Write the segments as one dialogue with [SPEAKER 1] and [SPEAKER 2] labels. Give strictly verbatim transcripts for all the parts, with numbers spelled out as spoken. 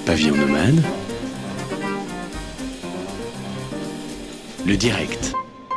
[SPEAKER 1] Pavillon nomade, le direct.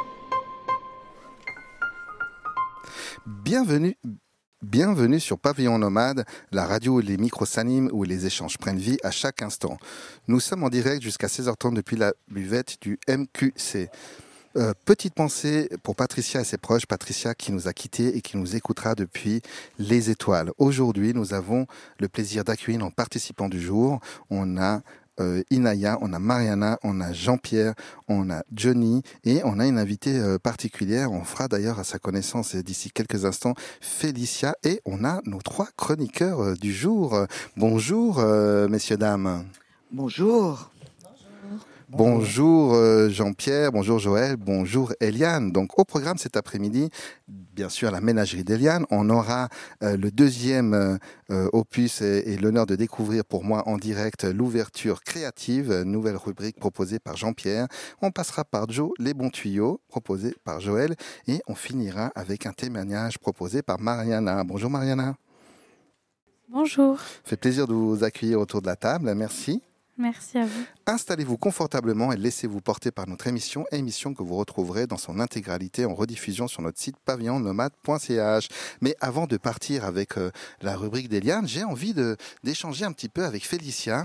[SPEAKER 2] Bienvenue, bienvenue sur Pavillon nomade, la radio où les micros s'animent, où les échanges prennent vie à chaque instant. Nous sommes en direct jusqu'à seize heures trente depuis la buvette du M Q C. Euh, petite pensée pour Patricia et ses proches, Patricia qui nous a quittés et qui nous écoutera depuis les étoiles. Aujourd'hui, nous avons le plaisir d'accueillir nos participants du jour. On a euh, Inaya, on a Mariana, on a Jean-Pierre, on a Johnny et on a une invitée euh, particulière. On fera d'ailleurs à sa connaissance d'ici quelques instants Félicia et on a nos trois chroniqueurs euh, du jour. Bonjour euh, messieurs, dames.
[SPEAKER 3] Bonjour.
[SPEAKER 2] Bonjour euh, Jean-Pierre, bonjour Joël, bonjour Eliane. Donc au programme cet après-midi, bien sûr la ménagerie d'Eliane, on aura euh, le deuxième euh, opus et, et l'honneur de découvrir pour moi en direct l'ouverture créative, nouvelle rubrique proposée par Jean-Pierre. On passera par Joe, les bons tuyaux, proposé par Joël et on finira avec un témoignage proposé par Mariana. Bonjour Mariana.
[SPEAKER 4] Bonjour.
[SPEAKER 2] Fait plaisir de vous accueillir autour de la table, merci.
[SPEAKER 4] Merci à vous.
[SPEAKER 2] Installez-vous confortablement et laissez-vous porter par notre émission, émission que vous retrouverez dans son intégralité en rediffusion sur notre site pavillon nomade point c h. Mais avant de partir avec euh, la rubrique d'Eliane, j'ai envie de, d'échanger un petit peu avec Félicia.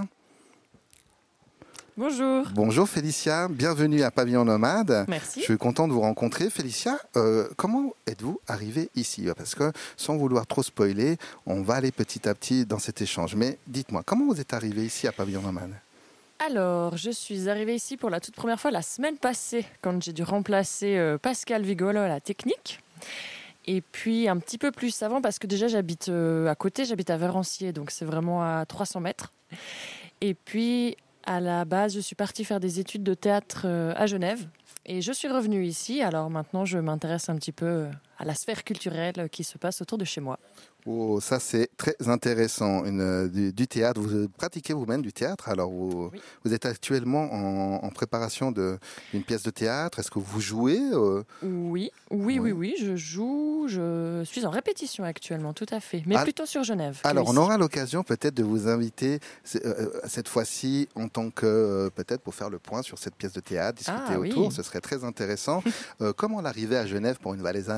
[SPEAKER 5] Bonjour.
[SPEAKER 2] Bonjour Félicia, bienvenue à Pavillon Nomade.
[SPEAKER 5] Merci.
[SPEAKER 2] Je suis content de vous rencontrer. Félicia, euh, comment êtes-vous arrivée ici ? Parce que sans vouloir trop spoiler, on va aller petit à petit dans cet échange. Mais dites-moi, comment vous êtes arrivée ici à Pavillon Nomade ?
[SPEAKER 5] Alors, je suis arrivée ici pour la toute première fois la semaine passée, quand j'ai dû remplacer euh, Pascal Vigolo à la technique. Et puis un petit peu plus avant, parce que déjà j'habite euh, à côté, j'habite à Vérancier, donc c'est vraiment à trois cents mètres. Et puis à la base, je suis partie faire des études de théâtre euh, à Genève. Et je suis revenue ici, alors maintenant je m'intéresse un petit peu à la sphère culturelle qui se passe autour de chez moi.
[SPEAKER 2] Oh, ça c'est très intéressant, Une, euh, du, du théâtre. Vous pratiquez vous-même du théâtre, alors vous,
[SPEAKER 5] Oui.
[SPEAKER 2] vous êtes actuellement en, en préparation de, d'une pièce de théâtre. Est-ce que vous jouez euh...
[SPEAKER 5] Oui, oui, oui, oui, oui, je joue, je suis en répétition actuellement, tout à fait, mais
[SPEAKER 2] Al-
[SPEAKER 5] plutôt sur Genève.
[SPEAKER 2] Alors on
[SPEAKER 5] ici.
[SPEAKER 2] aura l'occasion peut-être de vous inviter euh, cette fois-ci en tant que, euh, peut-être pour faire le point sur cette pièce de théâtre, discuter
[SPEAKER 5] Ah, oui.
[SPEAKER 2] autour, ce serait très intéressant. euh, comment l'arrivée à Genève pour une Valaisanne ?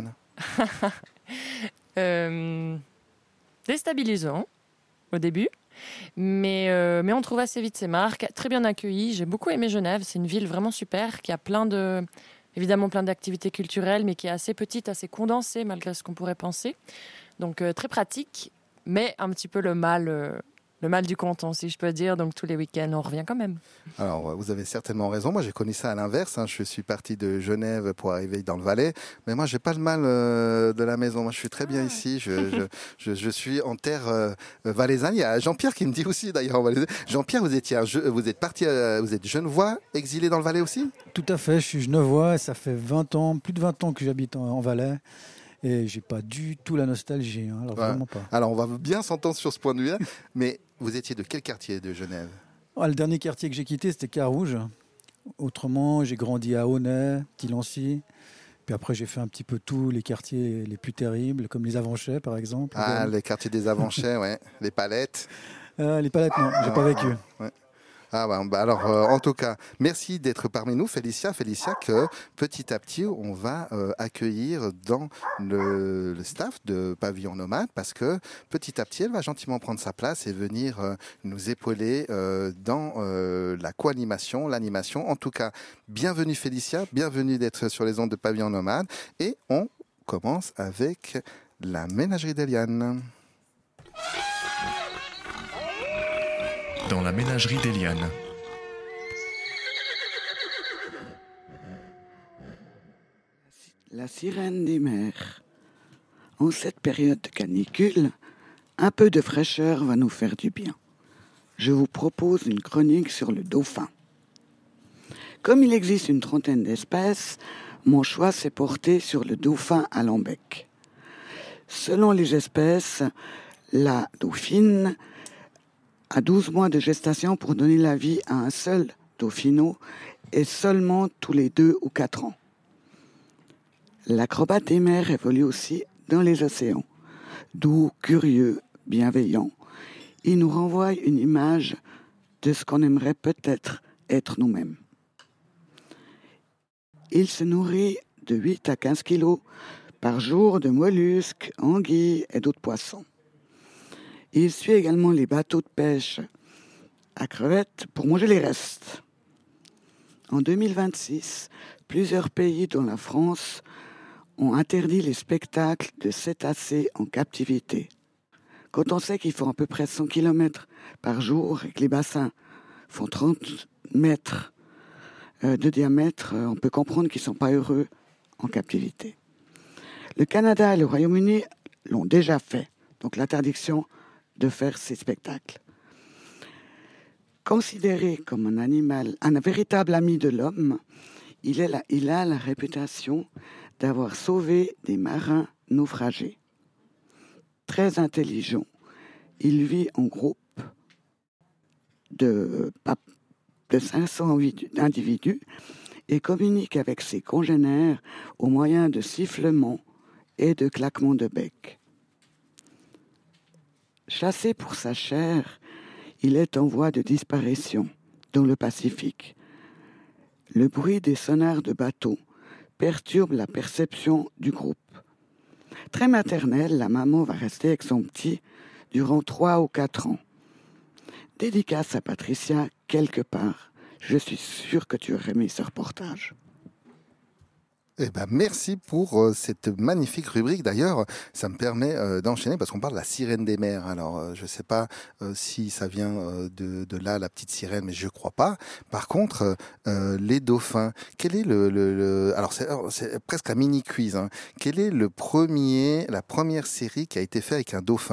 [SPEAKER 5] Euh, déstabilisant au début, mais, euh, mais on trouve assez vite ses marques, très bien accueilli. J'ai beaucoup aimé Genève, c'est une ville vraiment super qui a plein de, évidemment plein d'activités culturelles, mais qui est assez petite, assez condensée malgré ce qu'on pourrait penser. Donc euh, très pratique, mais un petit peu le mal, euh, le mal du canton, si je peux dire. Donc tous les week-ends, on revient quand même.
[SPEAKER 2] Alors, vous avez certainement raison. Moi, j'ai connu ça à l'inverse. Hein. Je suis parti de Genève pour arriver dans le Valais. Mais moi, j'ai pas le mal euh, de la maison. Moi, je suis très bien
[SPEAKER 5] Ah.
[SPEAKER 2] ici. Je, je, je, je suis en terre euh, valaisanne. Il y a Jean-Pierre qui me dit aussi, d'ailleurs, en Valais. Jean-Pierre, vous étiez, un, vous êtes parti, euh, vous êtes genevois, exilé dans le Valais aussi ?
[SPEAKER 6] Tout à fait. Je suis genevois et ça fait vingt ans, plus de vingt ans que j'habite en, en Valais. Et j'ai pas du tout la nostalgie. Hein. Alors,
[SPEAKER 2] Ouais.
[SPEAKER 6] vraiment pas.
[SPEAKER 2] Alors, on va bien s'entendre sur ce point de vue-là. Mais vous étiez de quel quartier de Genève ?
[SPEAKER 6] Ah, le dernier quartier que j'ai quitté, c'était Carouge. Autrement, j'ai grandi à Aunay, Tilancy. Puis après, j'ai fait un petit peu tous les quartiers les plus terribles, comme les Avanchais, par exemple.
[SPEAKER 2] Ah, les quartiers des Avanchais, ouais. Les Palettes.
[SPEAKER 6] Euh, les Palettes, non, j'ai
[SPEAKER 2] Ah,
[SPEAKER 6] pas vécu.
[SPEAKER 2] ouais. Ah bah, bah alors, euh, en tout cas, merci d'être parmi nous, Félicia. Félicia, que petit à petit, on va euh, accueillir dans le, le staff de Pavillon Nomade parce que petit à petit, elle va gentiment prendre sa place et venir euh, nous épauler euh, dans euh, la co-animation, l'animation. En tout cas, bienvenue Félicia, bienvenue d'être sur les ondes de Pavillon Nomade. Et on commence avec la ménagerie d'Eliane.
[SPEAKER 7] Dans la ménagerie d'Eliane.
[SPEAKER 3] La sirène des mers. En cette période de canicule, un peu de fraîcheur va nous faire du bien. Je vous propose une chronique sur le dauphin. Comme il existe une trentaine d'espèces, mon choix s'est porté sur le dauphin à lambec. Selon les espèces, la dauphine a douze mois de gestation pour donner la vie à un seul dauphinot et seulement tous les deux ou quatre ans. L'acrobate des mers évolue aussi dans les océans. Doux, curieux, bienveillant, il nous renvoie une image de ce qu'on aimerait peut-être être nous-mêmes. Il se nourrit de huit à quinze kilos par jour de mollusques, anguilles et d'autres poissons. Il suit également les bateaux de pêche à crevettes pour manger les restes. En deux mille vingt-six, plusieurs pays, dont la France, ont interdit les spectacles de cétacés en captivité. Quand on sait qu'ils font à peu près cent kilomètres par jour et que les bassins font trente mètres de diamètre, on peut comprendre qu'ils ne sont pas heureux en captivité. Le Canada et le Royaume-Uni l'ont déjà fait, donc l'interdiction de faire ces spectacles. Considéré comme un animal, un véritable ami de l'homme, il, est la, il a la réputation d'avoir sauvé des marins naufragés. Très intelligent, il vit en groupe de, de cinq cents individus et communique avec ses congénères au moyen de sifflements et de claquements de bec. Chassé pour sa chair, il est en voie de disparition dans le Pacifique. Le bruit des sonars de bateaux perturbe la perception du groupe. Très maternelle, la maman va rester avec son petit durant trois ou quatre ans. Dédicace à Patricia, quelque part. Je suis sûre que tu aurais aimé ce reportage.
[SPEAKER 2] Eh ben, merci pour euh, cette magnifique rubrique. D'ailleurs, ça me permet euh, d'enchaîner parce qu'on parle de la sirène des mers. Alors, euh, je ne sais pas euh, si ça vient euh, de, de là, la petite sirène, mais je ne crois pas. Par contre, euh, les dauphins, quel est le... le, le... Alors, c'est, c'est presque un mini-quiz. Hein. Quel est le premier, la première série qui a été faite avec un dauphin ?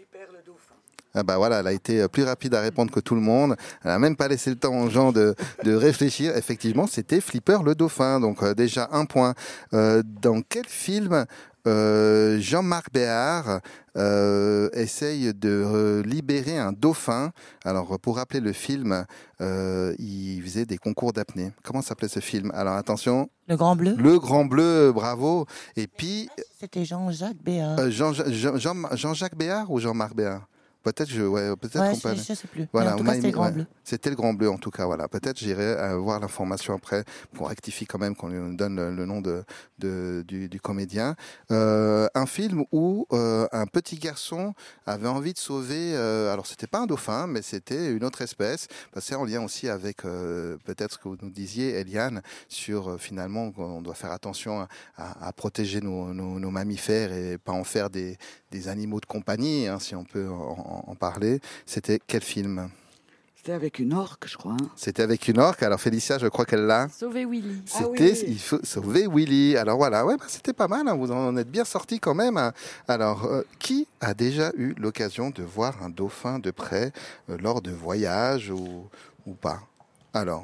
[SPEAKER 2] Ah bah voilà, elle a été plus rapide à répondre que tout le monde. Elle n'a même pas laissé le temps aux gens de, de réfléchir. Effectivement, c'était Flipper le dauphin. Donc euh, déjà un point. Euh, dans quel film euh, Jean-Marc Béard euh, essaye de euh, libérer un dauphin? Alors pour rappeler le film, euh, il faisait des concours d'apnée. Comment s'appelait ce film? Alors attention.
[SPEAKER 8] Le Grand Bleu.
[SPEAKER 2] Le Grand Bleu, bravo. Et puis...
[SPEAKER 8] C'était Jean-Jacques Béard.
[SPEAKER 2] Euh, Jean, Jean, Jean, Jean-Jacques Béard ou Jean-Marc Béard? Peut-être je ouais peut-être
[SPEAKER 8] ouais,
[SPEAKER 2] on
[SPEAKER 8] je,
[SPEAKER 2] peut...
[SPEAKER 8] je sais plus.
[SPEAKER 2] Voilà,
[SPEAKER 8] en tout cas, c'était le Grand
[SPEAKER 2] ouais,
[SPEAKER 8] Bleu.
[SPEAKER 2] C'était le Grand Bleu en tout cas. Voilà, peut-être j'irai euh, voir l'information après pour rectifier quand même qu'on lui donne le, le nom de, de du, du comédien. Euh, un film où euh, un petit garçon avait envie de sauver. Euh, alors c'était pas un dauphin, mais c'était une autre espèce. Parce que c'est en lien aussi avec euh, peut-être ce que vous nous disiez, Eliane, sur euh, finalement on doit faire attention à, à, à protéger nos, nos, nos mammifères et pas en faire des, des animaux de compagnie, hein, si on peut en, en parler. C'était quel film?
[SPEAKER 3] C'était avec une orque, je crois. Hein.
[SPEAKER 2] C'était avec une orque. Alors Félicia, je crois qu'elle l'a.
[SPEAKER 5] Sauver Willy.
[SPEAKER 2] C'était,
[SPEAKER 3] ah oui.
[SPEAKER 2] il faut sauver Willy. Alors voilà, ouais, bah, c'était pas mal. Hein, vous en êtes bien sortis quand même. Hein. Alors, euh, qui a déjà eu l'occasion de voir un dauphin de près euh, lors de voyages ou, ou pas? Alors.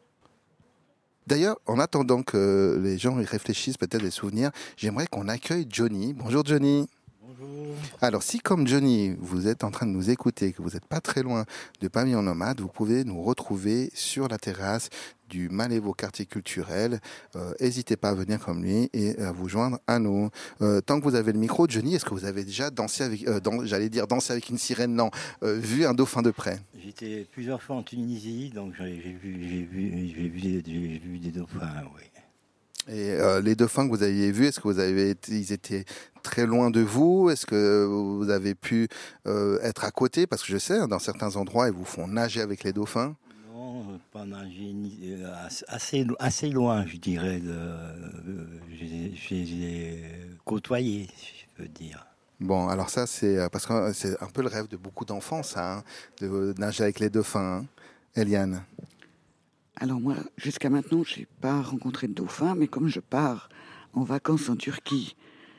[SPEAKER 2] D'ailleurs, en attendant que les gens y réfléchissent, peut-être des souvenirs, j'aimerais qu'on accueille Johnny. Bonjour Johnny.
[SPEAKER 9] Bonjour.
[SPEAKER 2] Alors, si comme Johnny, vous êtes en train de nous écouter, que vous n'êtes pas très loin de Pavillon Nomade, vous pouvez nous retrouver sur la terrasse du Malévo quartier culturel. N'hésitez euh, pas à venir comme lui et à vous joindre à nous. Euh, tant que vous avez le micro, Johnny, est-ce que vous avez déjà dansé avec, euh, dans, j'allais dire danser avec une sirène, non, euh, vu un dauphin de près?
[SPEAKER 9] J'étais plusieurs fois en Tunisie, donc j'ai, j'ai, vu, j'ai, vu, j'ai, vu, des, j'ai vu des dauphins, oui.
[SPEAKER 2] Et euh, les dauphins que vous aviez vus, est-ce que vous avez été, ils étaient très loin de vous? Est-ce que vous avez pu euh, être à côté? Parce que je sais, dans certains endroits, ils vous font nager avec les dauphins.
[SPEAKER 9] Non, pas nager, assez, assez loin, je dirais. De, de, je les côtoyés, je peux dire.
[SPEAKER 2] Bon, alors ça, c'est parce que c'est un peu le rêve de beaucoup d'enfants, ça, hein, de nager avec les dauphins. Hein. Eliane?
[SPEAKER 3] Alors moi, jusqu'à maintenant, je n'ai pas rencontré de dauphin, mais comme je pars en vacances en Turquie,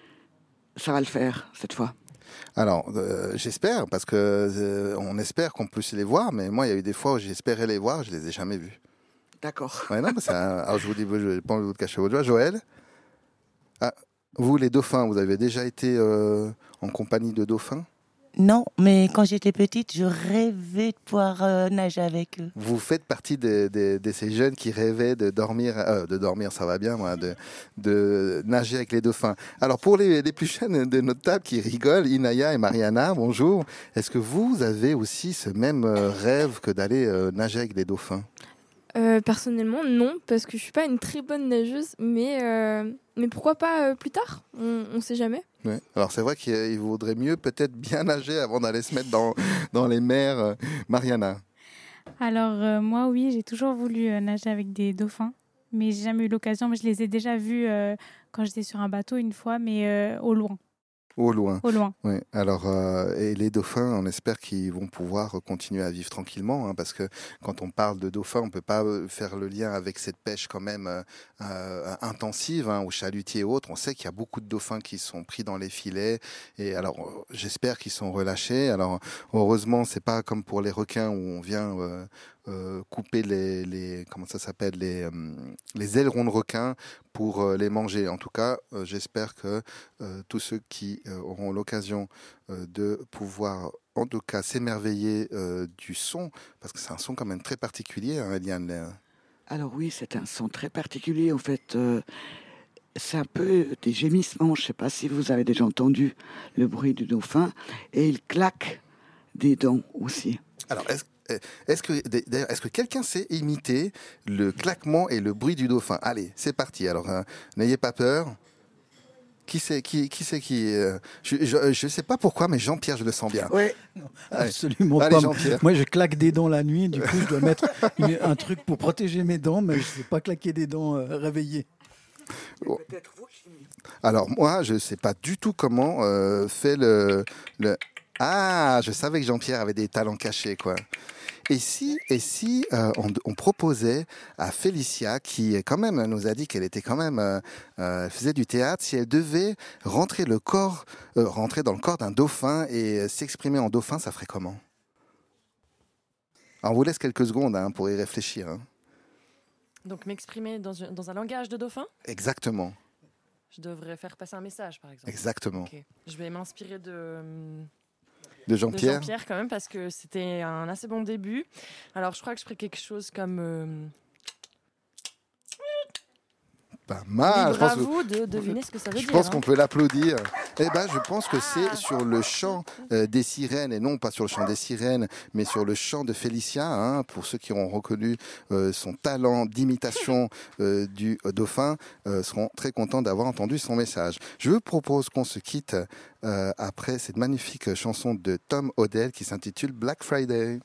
[SPEAKER 3] ça va le faire cette fois.
[SPEAKER 2] Alors, euh, j'espère, parce que euh, on espère qu'on puisse les voir, mais moi, il y a eu des fois où j'espérais les voir, je les ai jamais vus.
[SPEAKER 3] D'accord.
[SPEAKER 2] Ouais, non, mais ça, alors je vous dis, je n'ai pas envie de vous cacher votre joie. Joël, ah, vous, les dauphins, vous avez déjà été euh, en compagnie de dauphins?
[SPEAKER 8] Non, mais quand j'étais petite, je rêvais de pouvoir euh, nager avec eux.
[SPEAKER 2] Vous faites partie de, de, de ces jeunes qui rêvaient de dormir, euh, de dormir, ça va bien, moi, de, de nager avec les dauphins. Alors, pour les, les plus jeunes de notre table qui rigolent, Inaya et Mariana, bonjour. Est-ce que vous avez aussi ce même euh, rêve que d'aller euh, nager avec les dauphins ?
[SPEAKER 10] Euh, personnellement, non, parce que je suis pas une très bonne nageuse, mais, euh, mais pourquoi pas euh, plus tard ? On ne sait jamais.
[SPEAKER 2] Ouais. Alors c'est vrai qu'il vaudrait mieux peut-être bien nager avant d'aller se mettre dans, dans les mers. euh, Mariana.
[SPEAKER 4] Alors, euh, moi, oui, j'ai toujours voulu euh, nager avec des dauphins, mais j'ai jamais eu l'occasion. Mais je les ai déjà vus euh, quand j'étais sur un bateau une fois, mais euh, au loin.
[SPEAKER 2] Au loin.
[SPEAKER 4] Au loin.
[SPEAKER 2] Oui. Alors, euh, et les dauphins, on espère qu'ils vont pouvoir continuer à vivre tranquillement, hein, parce que quand on parle de dauphins, on peut pas faire le lien avec cette pêche quand même euh, euh, intensive, hein, au chalutier et autres. On sait qu'il y a beaucoup de dauphins qui sont pris dans les filets, et alors euh, j'espère qu'ils sont relâchés. Alors, heureusement, c'est pas comme pour les requins où on vient euh, euh, couper les, les comment ça s'appelle les euh, les ailerons de requin pour euh, les manger. En tout cas, euh, j'espère que euh, tous ceux qui euh, auront l'occasion euh, de pouvoir, en tout cas, s'émerveiller euh, du son, parce que c'est un son quand même très particulier, hein, Eliane.
[SPEAKER 3] Alors oui, c'est un son très particulier. En fait, euh, c'est un peu des gémissements. Je ne sais pas si vous avez déjà entendu le bruit du dauphin. Et il claque des dents aussi.
[SPEAKER 2] Alors, est-ce Est-ce que, d'ailleurs, est-ce que quelqu'un sait imiter le claquement et le bruit du dauphin ? Allez, c'est parti. Alors, euh, n'ayez pas peur. Qui c'est qui, qui, c'est qui euh, Je ne sais pas pourquoi, mais Jean-Pierre, je le sens bien.
[SPEAKER 3] Oui,
[SPEAKER 6] absolument
[SPEAKER 2] Allez,
[SPEAKER 6] pas.
[SPEAKER 2] Jean-Pierre.
[SPEAKER 6] Moi, je claque des dents la nuit. Du coup, je dois mettre une- un truc pour protéger mes dents, mais je ne sais pas claquer des dents euh, réveillées.
[SPEAKER 2] Oh. Alors, moi, je ne sais pas du tout comment euh, fait le, le... Ah, je savais que Jean-Pierre avait des talents cachés, quoi. Et si, et si euh, on, on proposait à Félicia, qui quand même nous a dit qu'elle était quand même euh, euh, faisait du théâtre, si elle devait rentrer le corps, euh, rentrer dans le corps d'un dauphin et euh, s'exprimer en dauphin, ça ferait comment ? Alors, on vous laisse quelques secondes hein, pour y réfléchir. Hein.
[SPEAKER 5] Donc m'exprimer dans, un- dans un langage de dauphin ?
[SPEAKER 2] Exactement,
[SPEAKER 5] Je devrais faire passer un message, par exemple.
[SPEAKER 2] exactement.
[SPEAKER 5] Ok. Je vais m'inspirer de,
[SPEAKER 2] De
[SPEAKER 5] de
[SPEAKER 2] Jean-Pierre.
[SPEAKER 5] Jean-Pierre quand même, parce que c'était un assez bon début. Alors je crois que je ferai quelque chose comme... euh,
[SPEAKER 2] Pas mal.
[SPEAKER 5] libre
[SPEAKER 2] Je pense
[SPEAKER 5] à
[SPEAKER 2] que-
[SPEAKER 5] vous de deviner ce que ça veut
[SPEAKER 2] Je
[SPEAKER 5] dire.
[SPEAKER 2] pense
[SPEAKER 5] hein.
[SPEAKER 2] qu'on peut l'applaudir. Eh ben, je pense que c'est
[SPEAKER 5] Ah.
[SPEAKER 2] sur le chant euh, des sirènes, et non pas sur le chant des sirènes, mais sur le chant de Félicia, hein, pour ceux qui auront reconnu euh, son talent d'imitation euh, du euh, dauphin, euh, seront très contents d'avoir entendu son message. Je vous propose qu'on se quitte euh, après cette magnifique chanson de Tom Odell qui s'intitule Black Friday.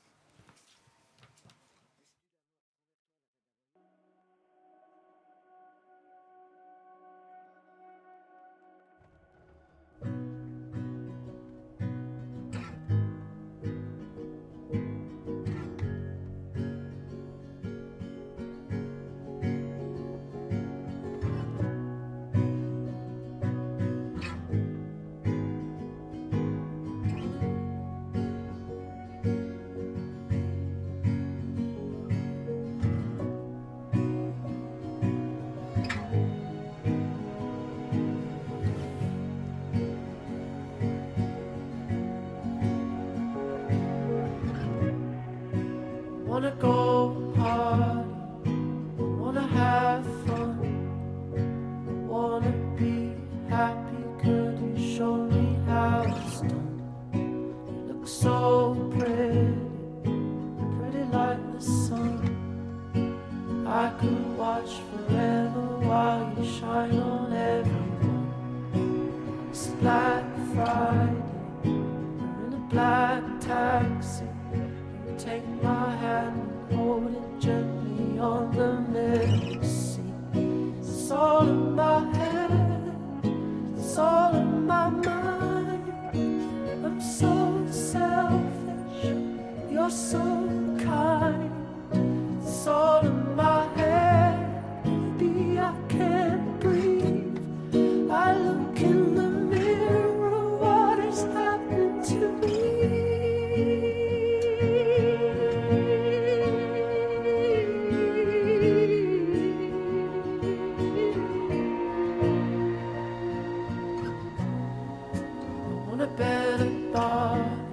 [SPEAKER 11] Wanna go party, wanna have fun, wanna be happy. Could you show me how it's done? You look so pretty, pretty like the sun. I could watch forever while you shine on everyone. It's Black Friday, we're in a black taxi. Take my hand and hold it gently on the middle seat. It's all in my head, it's all in my mind. I'm so selfish, you're so kind. It's all in my head, baby, I can't breathe. I look in the mirror, what is happening to me? Want a better body,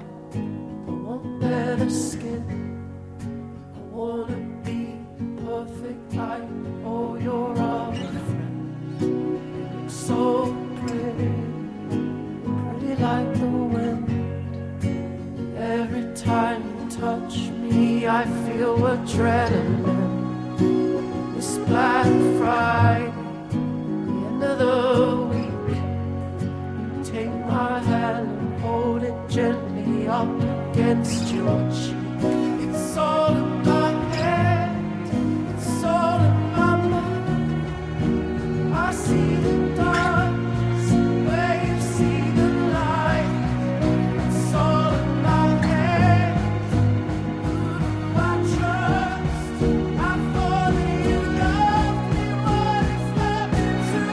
[SPEAKER 11] adrenaline. It's Black Friday, the end of the week. You take my hand and hold it gently up against your cheek. It's all in my head, it's all in my mind. I see the darkness where you see the light. It's all in my head. Who do I trust? I thought that you loved me. What is happening to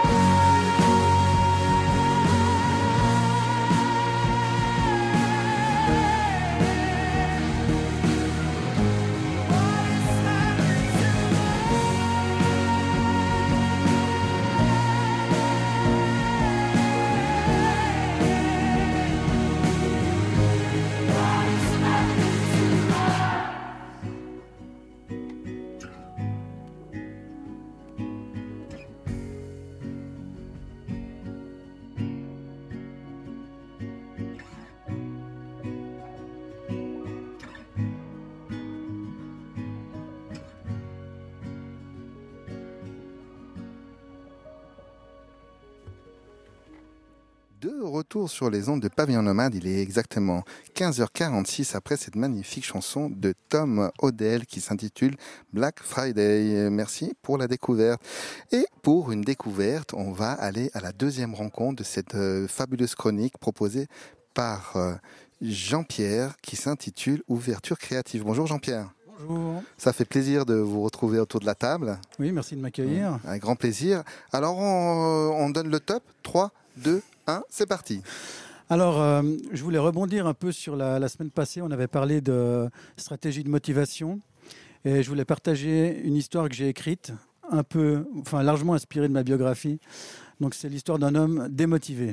[SPEAKER 2] De retour sur les ondes de Pavillon Nomade, il est exactement quinze heures quarante-six après cette magnifique chanson de Tom Odell qui s'intitule Black Friday. Merci pour la découverte. Et pour une découverte, on va aller à la deuxième rencontre de cette euh, fabuleuse chronique proposée par euh, Jean-Pierre qui s'intitule Ouverture créative. Bonjour Jean-Pierre.
[SPEAKER 6] Bonjour.
[SPEAKER 2] Ça fait plaisir de vous retrouver autour de la table.
[SPEAKER 6] Oui, merci de m'accueillir.
[SPEAKER 2] Un grand plaisir. Alors on, on donne le top. trois, deux, un, c'est parti.
[SPEAKER 6] Alors, euh, je voulais rebondir un peu sur la, la semaine passée. On avait parlé de stratégie de motivation. Et je voulais partager une histoire que j'ai écrite, un peu, enfin largement inspirée de ma biographie. Donc c'est l'histoire d'un homme démotivé.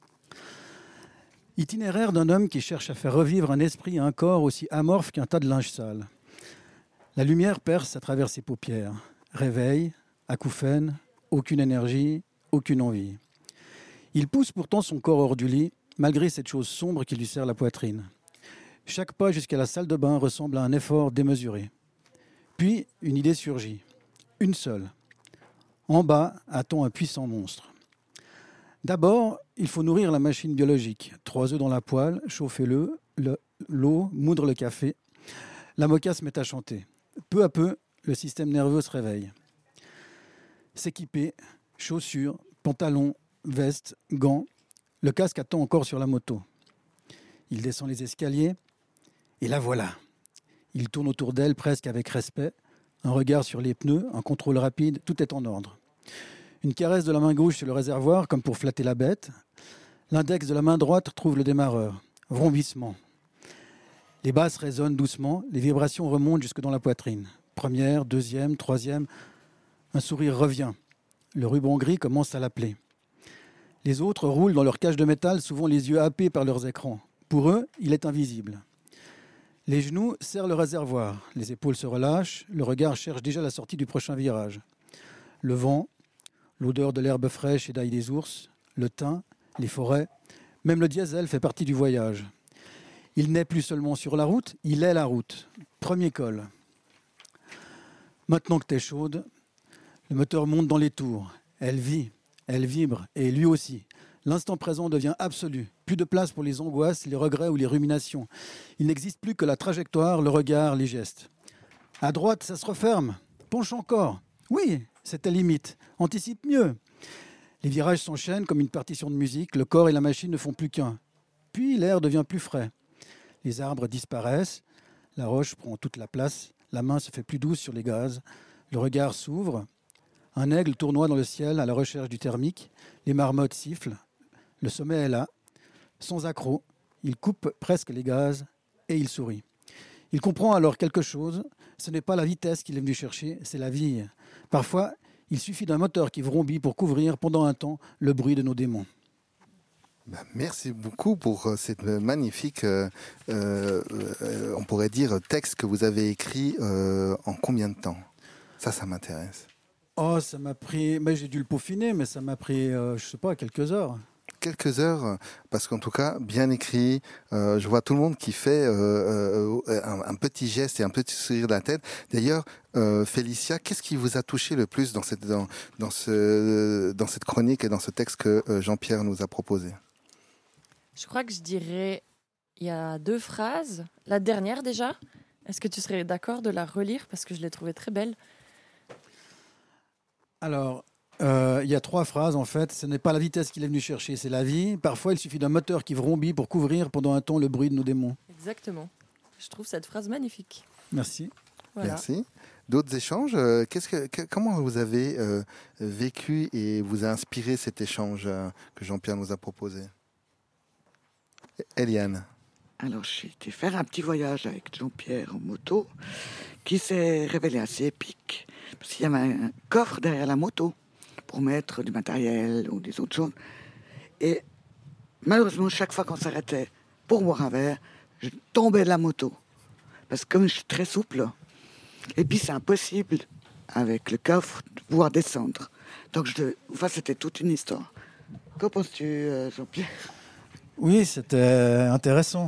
[SPEAKER 6] Itinéraire d'un homme qui cherche à faire revivre un esprit et un corps aussi amorphes qu'un tas de linge sale. La lumière perce à travers ses paupières. Réveil, acouphène, aucune énergie, aucune envie. Il pousse pourtant son corps hors du lit, malgré cette chose sombre qui lui serre la poitrine. Chaque pas jusqu'à la salle de bain ressemble à un effort démesuré. Puis, une idée surgit. Une seule. En bas, attend un puissant monstre. D'abord, il faut nourrir la machine biologique. Trois œufs dans la poêle, chauffez-le, le, l'eau, moudre le café. La moka se met à chanter. Peu à peu, le système nerveux se réveille. S'équiper, chaussures, pantalons, veste, gants, le casque attend encore sur la moto. Il descend les escaliers, et la voilà. Il tourne autour d'elle presque avec respect, un regard sur les pneus, un contrôle rapide, tout est en ordre. Une caresse de la main gauche sur le réservoir, comme pour flatter la bête. L'index de la main droite trouve le démarreur. Vrombissement. Les basses résonnent doucement, les vibrations remontent jusque dans la poitrine. Première, deuxième, troisième. Un sourire revient. Le ruban gris commence à l'appeler. Les autres roulent dans leur cage de métal, souvent les yeux happés par leurs écrans. Pour eux, il est invisible. Les genoux serrent le réservoir, les épaules se relâchent, le regard cherche déjà la sortie du prochain virage. Le vent, l'odeur de l'herbe fraîche et d'ail des ours, le thym, les forêts, même le diesel fait partie du voyage. Il n'est plus seulement sur la route, il est la route. Premier col. Maintenant que t'es chaude, le moteur monte dans les tours. Elle vit. Elle vibre, et lui aussi. L'instant présent devient absolu. Plus de place pour les angoisses, les regrets ou les ruminations. Il n'existe plus que la trajectoire, le regard, les gestes. À droite, ça se referme. Penche encore. Oui, c'est ta limite. Anticipe mieux. Les virages s'enchaînent comme une partition de musique. Le corps et la machine ne font plus qu'un. Puis l'air devient plus frais. Les arbres disparaissent. La roche prend toute la place. La main se fait plus douce sur les gaz. Le regard s'ouvre. Un aigle tournoie dans le ciel à la recherche du thermique. Les marmottes sifflent. Le sommet est là. Sans accroc, il coupe presque les gaz et il sourit. Il comprend alors quelque chose. Ce n'est pas la vitesse qu'il est venu chercher, c'est la vie. Parfois, il suffit d'un moteur qui vrombit pour couvrir pendant un temps le bruit de nos démons.
[SPEAKER 2] Ben, merci beaucoup pour cette magnifique, euh, euh, on pourrait dire, texte que vous avez écrit euh, en combien de temps ? Ça, ça m'intéresse.
[SPEAKER 6] Oh, ça m'a pris... Mais j'ai dû le peaufiner, mais ça m'a pris, euh, je sais pas, quelques heures.
[SPEAKER 2] quelques heures, parce qu'en tout cas, bien écrit, euh, je vois tout le monde qui fait euh, euh, un, un petit geste et un petit sourire de la tête. D'ailleurs, euh, Félicia, qu'est-ce qui vous a touché le plus dans cette, dans, dans ce, dans cette chronique et dans ce texte que euh, Jean-Pierre nous a proposé?
[SPEAKER 5] Je crois que je dirais, il y a deux phrases. La dernière déjà, est-ce que tu serais d'accord de la relire parce que je l'ai trouvée très belle?
[SPEAKER 6] Alors, euh, il y a trois phrases en fait. Ce n'est pas la vitesse qu'il est venu chercher, c'est la vie. Parfois, il suffit d'un moteur qui vrombit pour couvrir pendant un temps le bruit de nos démons.
[SPEAKER 5] Exactement. Je trouve cette phrase magnifique.
[SPEAKER 6] Merci.
[SPEAKER 5] Voilà.
[SPEAKER 2] Merci. D'autres échanges euh, qu'est-ce que, que- Comment vous avez euh, vécu et vous a inspiré cet échange euh, que Jean-Pierre nous a proposé? Eliane.
[SPEAKER 3] Alors, j'ai été faire un petit voyage avec Jean-Pierre en moto qui s'est révélé assez épique. Parce qu'il y avait un coffre derrière la moto pour mettre du matériel ou des autres choses. Et malheureusement, chaque fois qu'on s'arrêtait pour boire un verre, je tombais de la moto. Parce que comme je suis très souple, et puis c'est impossible avec le coffre de pouvoir descendre. Donc, je devais- enfin, c'était toute une histoire. Qu'en penses-tu, euh, Jean-Pierre?
[SPEAKER 6] Oui, c'était intéressant.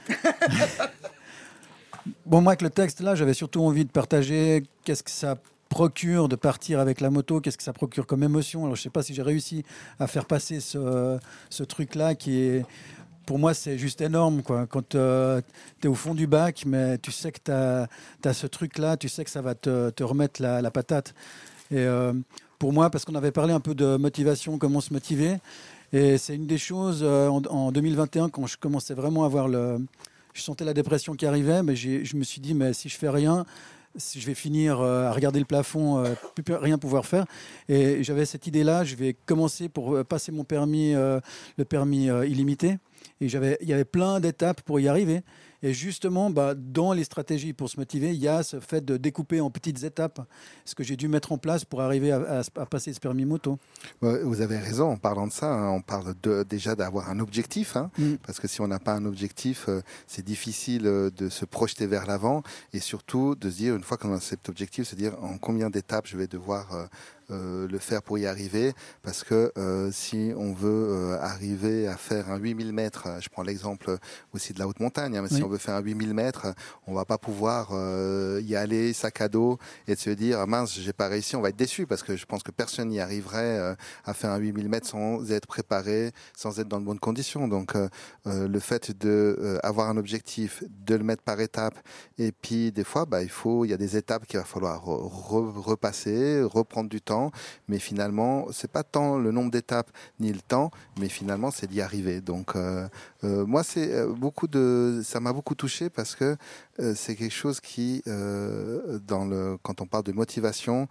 [SPEAKER 6] Bon, moi, avec le texte, là, j'avais surtout envie de partager qu'est-ce que ça procure de partir avec la moto, qu'est-ce que ça procure comme émotion. Alors, je ne sais pas si j'ai réussi à faire passer ce, ce truc-là qui est... Pour moi, c'est juste énorme, quoi. Quand tu es au fond du bac, mais tu sais que tu as ce truc-là, tu sais que ça va te, te remettre la, la patate. Et euh, pour moi, parce qu'on avait parlé un peu de motivation, comment se motiver, et c'est une des choses, euh, en, en deux mille vingt et un, quand je commençais vraiment à avoir le... Je sentais la dépression qui arrivait, mais j'ai- je me suis dit, mais si je fais rien, si je vais finir euh, à regarder le plafond, euh, plus plus rien pouvoir faire. Et j'avais cette idée-là, je vais commencer pour euh, passer mon permis, euh, le permis euh, illimité. Et j'avais, il y avait plein d'étapes pour y arriver. Et justement, bah, dans les stratégies pour se motiver, il y a ce fait de découper en petites étapes, ce que j'ai dû mettre en place pour arriver à, à- à passer ce permis moto.
[SPEAKER 2] Ouais, vous avez raison en parlant de ça. Hein, on parle de, déjà d'avoir un objectif, hein,
[SPEAKER 6] Mm.
[SPEAKER 2] parce que si on n'a pas un objectif, euh, c'est difficile euh, de se projeter vers l'avant et surtout de se dire, une fois qu'on a cet objectif, se dire en combien d'étapes je vais devoir euh, euh, le faire pour y arriver. Parce que euh, si on veut euh, arriver à faire un huit mille mètres, je prends l'exemple aussi de la haute montagne, hein, mais
[SPEAKER 6] Oui.
[SPEAKER 2] si on veut faire un huit mille mètres, on va pas pouvoir euh, y aller sac à dos et de se dire ah mince, j'ai pas réussi, on va être déçu parce que je pense que personne n'y arriverait euh, à faire un huit mille mètres sans être préparé, sans être dans de bonnes conditions. Donc euh, euh, le fait de euh, avoir un objectif, de le mettre par étapes, et puis des fois, bah, il faut, il y a des étapes qu'il va falloir re- re- repasser, reprendre du temps, mais finalement, c'est pas tant le nombre d'étapes ni le temps, mais finalement, c'est d'y arriver. Donc euh, euh, moi, c'est euh, beaucoup de, ça m'a beaucoup touché parce que euh, c'est quelque chose qui, euh, dans le, quand on parle de motivation,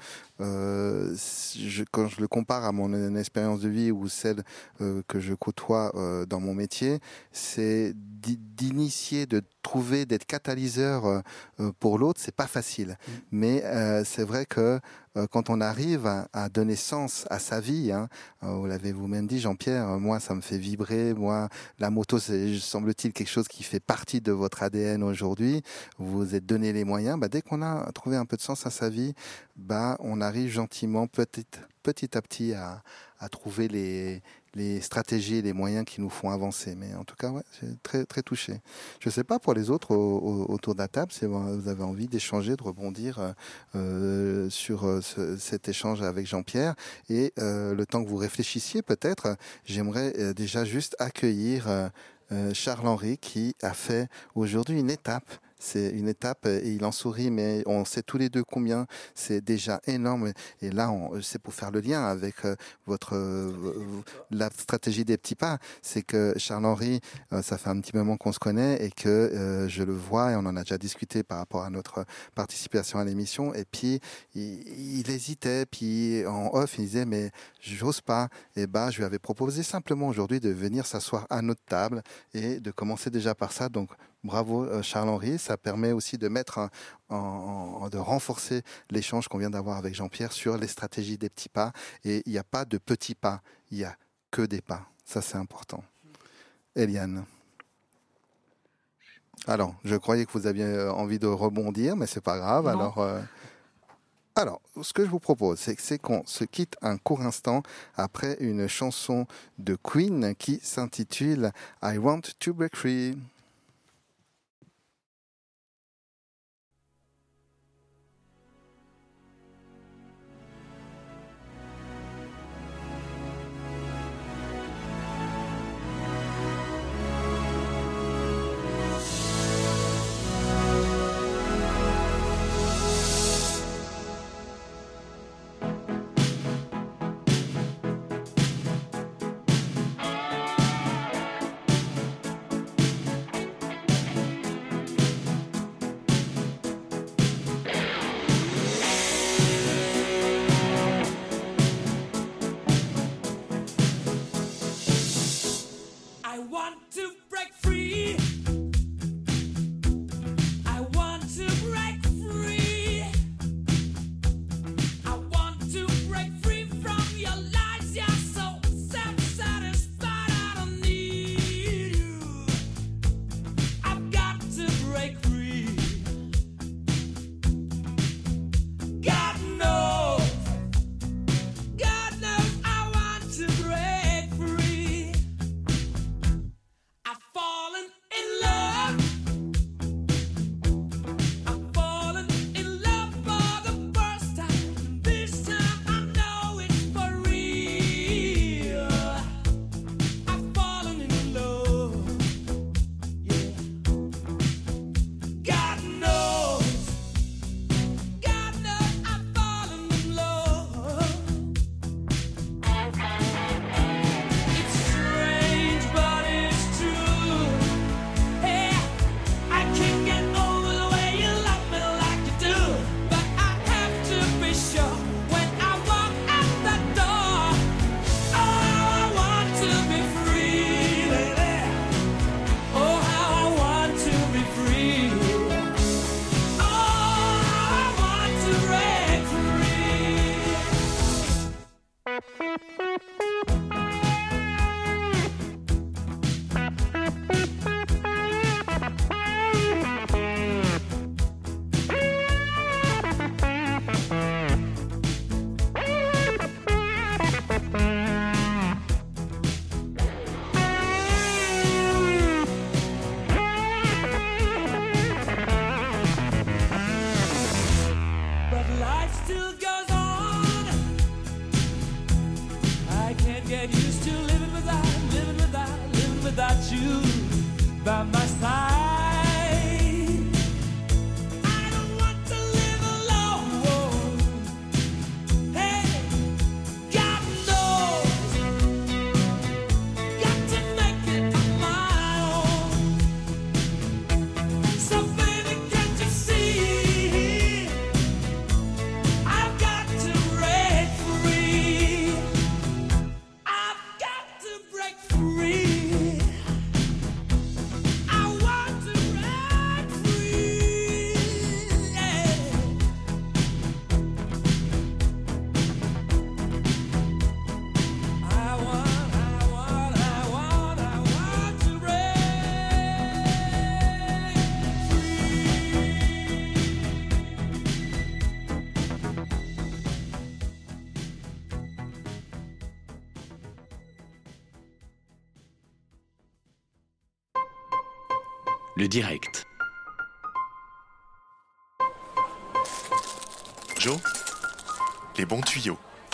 [SPEAKER 2] euh, je, quand je le compare à mon euh, expérience de vie ou celle euh, que je côtoie euh, dans mon métier, c'est d'i- d'initier, de trouver, d'être catalyseur euh, euh, pour l'autre, c'est pas facile.
[SPEAKER 6] Mmh.
[SPEAKER 2] Mais euh, c'est vrai que euh, quand on arrive à, à donner sens à sa vie, hein, euh, vous l'avez vous-même dit, Jean-Pierre, euh, moi ça me fait vibrer, moi la moto, c'est semble-t-il quelque chose qui fait partie de votre A D N aujourd'hui. Vous vous êtes donné les moyens. Bah, dès qu'on a trouvé un peu de sens à sa vie, bah, on arrive gentiment, petit, petit à petit, à, à trouver les, les stratégies et les moyens qui nous font avancer. Mais en tout cas, ouais, j'ai très, très touché. Je ne sais pas pour les autres au- au- autour de la table si vous avez envie d'échanger, de rebondir euh, euh, sur euh, ce- cet échange avec Jean-Pierre. Et euh, le temps que vous réfléchissiez, peut-être, j'aimerais euh, déjà juste accueillir euh, euh, Charles-Henri qui a fait aujourd'hui une étape. C'est une étape et il en sourit, mais on sait tous les deux combien c'est déjà énorme. Et là, on- c'est pour faire le lien avec euh, votre euh, la stratégie des petits pas. C'est que Charles-Henri, euh, ça fait un petit moment qu'on se connaît et que euh, je le vois et on en a déjà discuté par rapport à notre participation à l'émission. Et puis il, il hésitait, puis en off, il disait mais j'ose pas. Et ben, je lui avais proposé simplement aujourd'hui de venir s'asseoir à notre table et de commencer déjà par ça. Donc bravo euh, Charles-Henri, ça permet aussi de mettre un- en, en- de renforcer l'échange qu'on vient d'avoir avec Jean-Pierre sur les stratégies des petits pas. Et il n'y a pas de petits pas, il n'y a que des pas. Ça, c'est important. Eliane. Alors, je croyais que vous aviez euh, envie de rebondir, mais c'est pas grave.
[SPEAKER 3] Non.
[SPEAKER 2] Alors, euh, Alors, ce que je vous propose, c'est, c'est qu'on se quitte un court instant après une chanson de Queen qui s'intitule « I Want to Break Free ».
[SPEAKER 1] Le direct.
[SPEAKER 7] Joe, les bons tuyaux.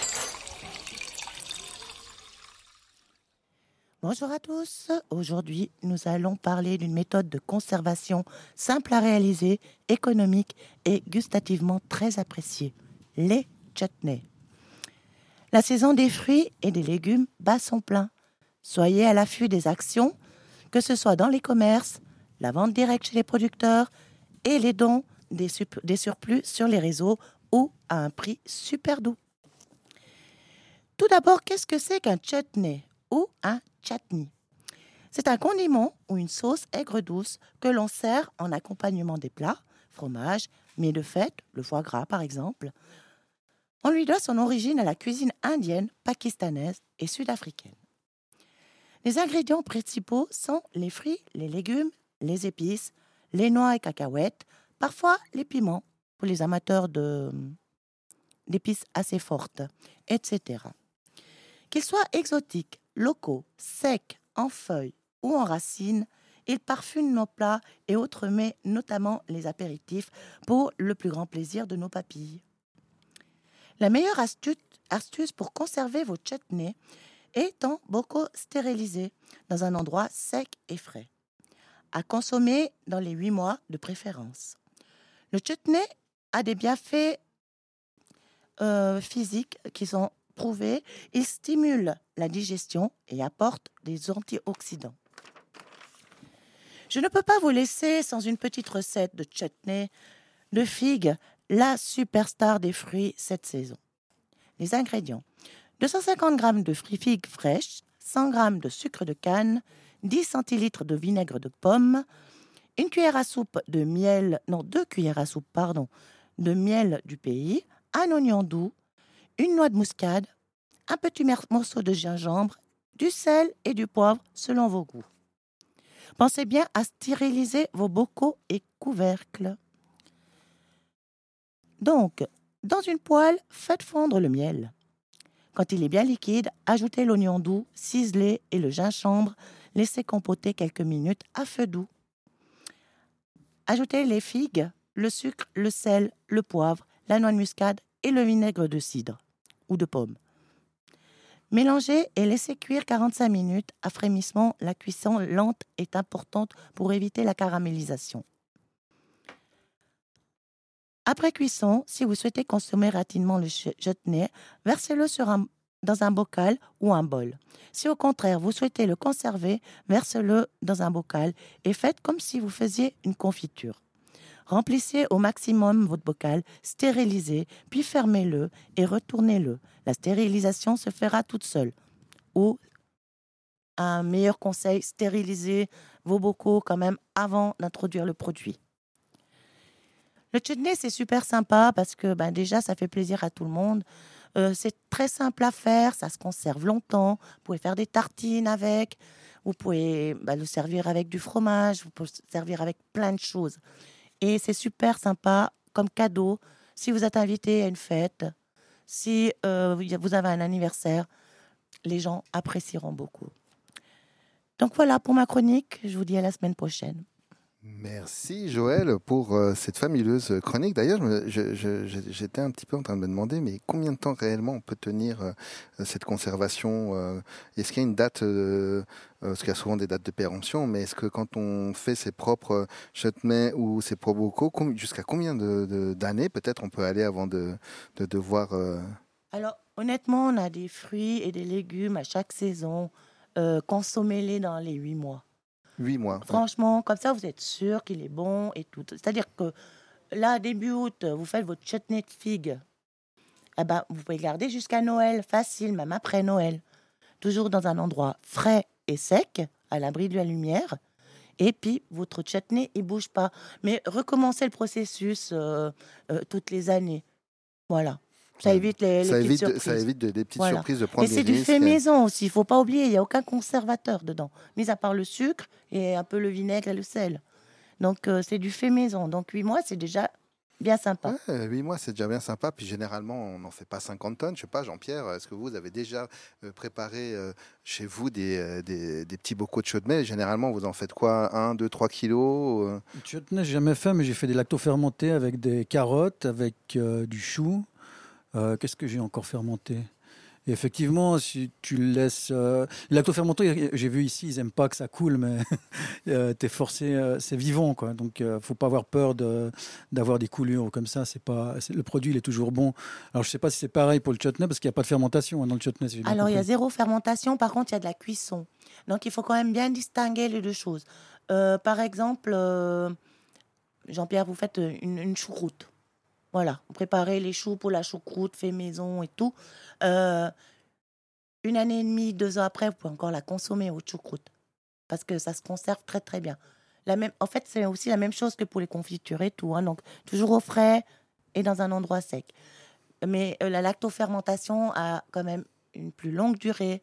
[SPEAKER 8] Bonjour à tous. Aujourd'hui, nous allons parler d'une méthode de conservation simple à réaliser, économique et gustativement très appréciée, les chutneys. La saison des fruits et des légumes bat son plein. Soyez à l'affût des actions, que ce soit dans les commerces, la vente directe chez les producteurs et les dons des, sup- des surplus sur les réseaux ou à un prix super doux. Tout d'abord, qu'est-ce que c'est qu'un chutney ou un chutney? C'est un condiment ou une sauce aigre-douce que l'on sert en accompagnement des plats, fromage, mais de fête, le foie gras par exemple. On lui doit son origine à la cuisine indienne, pakistanaise et sud-africaine. Les ingrédients principaux sont les fruits, les légumes, les épices, les noix et cacahuètes, parfois les piments pour les amateurs de, d'épices assez fortes, et cetera. Qu'ils soient exotiques, locaux, secs, en feuilles ou en racines, ils parfument nos plats et autres mets, notamment les apéritifs, pour le plus grand plaisir de nos papilles. La meilleure astuce, astuce pour conserver vos chutneys est en bocaux stérilisés, dans un endroit sec et frais. À consommer dans les huit mois de préférence. Le chutney a des bienfaits euh, physiques qui sont prouvés. Il stimule la digestion et apporte des antioxydants. Je ne peux pas vous laisser sans une petite recette de chutney de figues, la superstar des fruits cette saison. Les ingrédients: deux cent cinquante grammes de figues fraîches, cent grammes de sucre de canne, dix centilitres de vinaigre de pomme, une cuillère à soupe de miel, non, deux cuillères à soupe, pardon, de miel du pays, un oignon doux, une noix de muscade, un petit morceau de gingembre, du sel et du poivre selon vos goûts. Pensez bien à stériliser vos bocaux et couvercles. Donc, dans une poêle, faites fondre le miel. Quand il est bien liquide, ajoutez l'oignon doux, ciselé et le gingembre. Laissez compoter quelques minutes à feu doux. Ajoutez les figues, le sucre, le sel, le poivre, la noix de muscade et le vinaigre de cidre ou de pomme. Mélangez et laissez cuire quarante-cinq minutes. À frémissement, la cuisson lente est importante pour éviter la caramélisation. Après cuisson, si vous souhaitez consommer rapidement le chutney, versez-le sur un, dans un bocal ou un bol. Si au contraire vous souhaitez le conserver, versez-le dans un bocal et faites comme si vous faisiez une confiture. Remplissez au maximum votre bocal, stérilisez, puis fermez-le et retournez-le. La stérilisation se fera toute seule. Ou, un meilleur conseil, stérilisez vos bocaux quand même avant d'introduire le produit. Le chutney, c'est super sympa parce que ben, déjà, ça fait plaisir à tout le monde. Euh, c'est très simple à faire, ça se conserve longtemps. Vous pouvez faire des tartines avec, vous pouvez ben, le servir avec du fromage, vous pouvez le servir avec plein de choses. Et c'est super sympa comme cadeau si vous êtes invité à une fête, si euh, vous avez un anniversaire, les gens apprécieront beaucoup. Donc voilà pour ma chronique, je vous dis à la semaine prochaine.
[SPEAKER 2] Merci Joël pour euh, cette fabuleuse chronique. D'ailleurs, je, je, je, j'étais un petit peu en train de me demander, mais combien de temps réellement on peut tenir euh, cette conservation euh, Est-ce qu'il y a une date euh, Parce qu'il y a souvent des dates de péremption, mais est-ce que quand on fait ses propres chutneys ou ses propres bocaux, jusqu'à combien de, de, d'années peut-être on peut aller avant de, de devoir... Euh...
[SPEAKER 8] Alors honnêtement, on a des fruits et des légumes à chaque saison. Euh, consommez-les dans les huit mois.
[SPEAKER 2] Huit mois.
[SPEAKER 8] Franchement, ouais. Comme ça, vous êtes sûr qu'il est bon et tout. C'est-à-dire que là, début août, vous faites votre chutney de figues. Eh ben, vous pouvez le garder jusqu'à Noël, facile, même après Noël. Toujours dans un endroit frais et sec, à l'abri de la lumière. Et puis, votre chutney, il ne bouge pas. Mais recommencez le processus euh, euh, toutes les années. Voilà. Ça évite les, les
[SPEAKER 2] ça
[SPEAKER 8] petites
[SPEAKER 2] évite,
[SPEAKER 8] surprises.
[SPEAKER 2] Ça évite de, des petites
[SPEAKER 8] voilà.
[SPEAKER 2] surprises, de prendre
[SPEAKER 8] et
[SPEAKER 2] des
[SPEAKER 8] risques. Et c'est du fait maison aussi, il ne faut pas oublier, il n'y a aucun conservateur dedans, mis à part le sucre et un peu le vinaigre et le sel. Donc euh, c'est du fait maison, donc huit mois c'est déjà bien sympa.
[SPEAKER 2] Ouais, huit mois c'est déjà bien sympa, puis généralement on n'en fait pas cinquante tonnes, je ne sais pas Jean-Pierre, est-ce que vous avez déjà euh, préparé euh, chez vous des, euh, des, des petits bocaux de chutney? Généralement vous en faites quoi, un, deux, trois kilos euh...
[SPEAKER 6] Le chutney j'ai jamais fait, mais j'ai fait des lactofermentés avec des carottes, avec euh, du chou. Euh, qu'est-ce que j'ai encore fermenté? Et effectivement, si tu le laisses... Euh, lactofermenté, j'ai vu ici, ils n'aiment pas que ça coule, mais euh, t'es forcé, euh, c'est vivant, quoi. Donc, il euh, ne faut pas avoir peur de, d'avoir des coulures comme ça. C'est pas, c'est, le produit, il est toujours bon. Alors, je ne sais pas si c'est pareil pour le chutney, parce qu'il n'y a pas de fermentation hein, dans le chutney. Si j'ai bien
[SPEAKER 8] Alors, il y a
[SPEAKER 6] compris.
[SPEAKER 8] zéro fermentation, par contre, il y a de la cuisson. Donc, il faut quand même bien distinguer les deux choses. Euh, par exemple, euh, Jean-Pierre, vous faites une, une choucroute. Voilà, vous préparez les choux pour la choucroute, fait maison et tout. Euh, une année et demie, deux ans après, vous pouvez encore la consommer, votre choucroute. Parce que ça se conserve très, très bien. La même, en fait, c'est aussi la même chose que pour les confitures et tout. Hein, donc, toujours au frais et dans un endroit sec. Mais euh, la lactofermentation a quand même une plus longue durée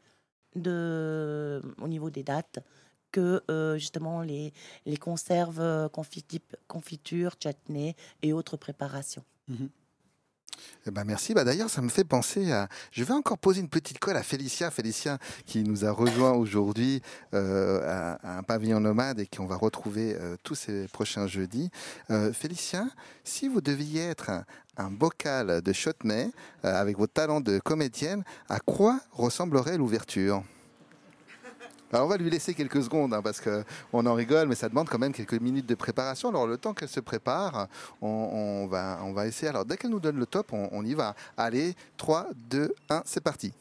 [SPEAKER 8] de, au niveau des dates que euh, justement les, les conserves, confit- confitures, chutney et autres préparations.
[SPEAKER 6] Mmh.
[SPEAKER 2] Eh ben merci. Bah d'ailleurs, ça me fait penser à. Je vais encore poser une petite colle à Félicia. Félicia qui nous a rejoint aujourd'hui euh, à, à un pavillon nomade et qu'on va retrouver euh, tous ces prochains jeudis. Euh, Félicia, si vous deviez être un, un bocal de Chutney euh, avec vos talents de comédienne, à quoi ressemblerait l'ouverture ? Alors on va lui laisser quelques secondes hein, parce qu'on en rigole, mais ça demande quand même quelques minutes de préparation. Alors le temps qu'elle se prépare, on, on, va, on va essayer. Alors dès qu'elle nous donne le top, on, on y va. Allez, trois, deux, un, c'est parti.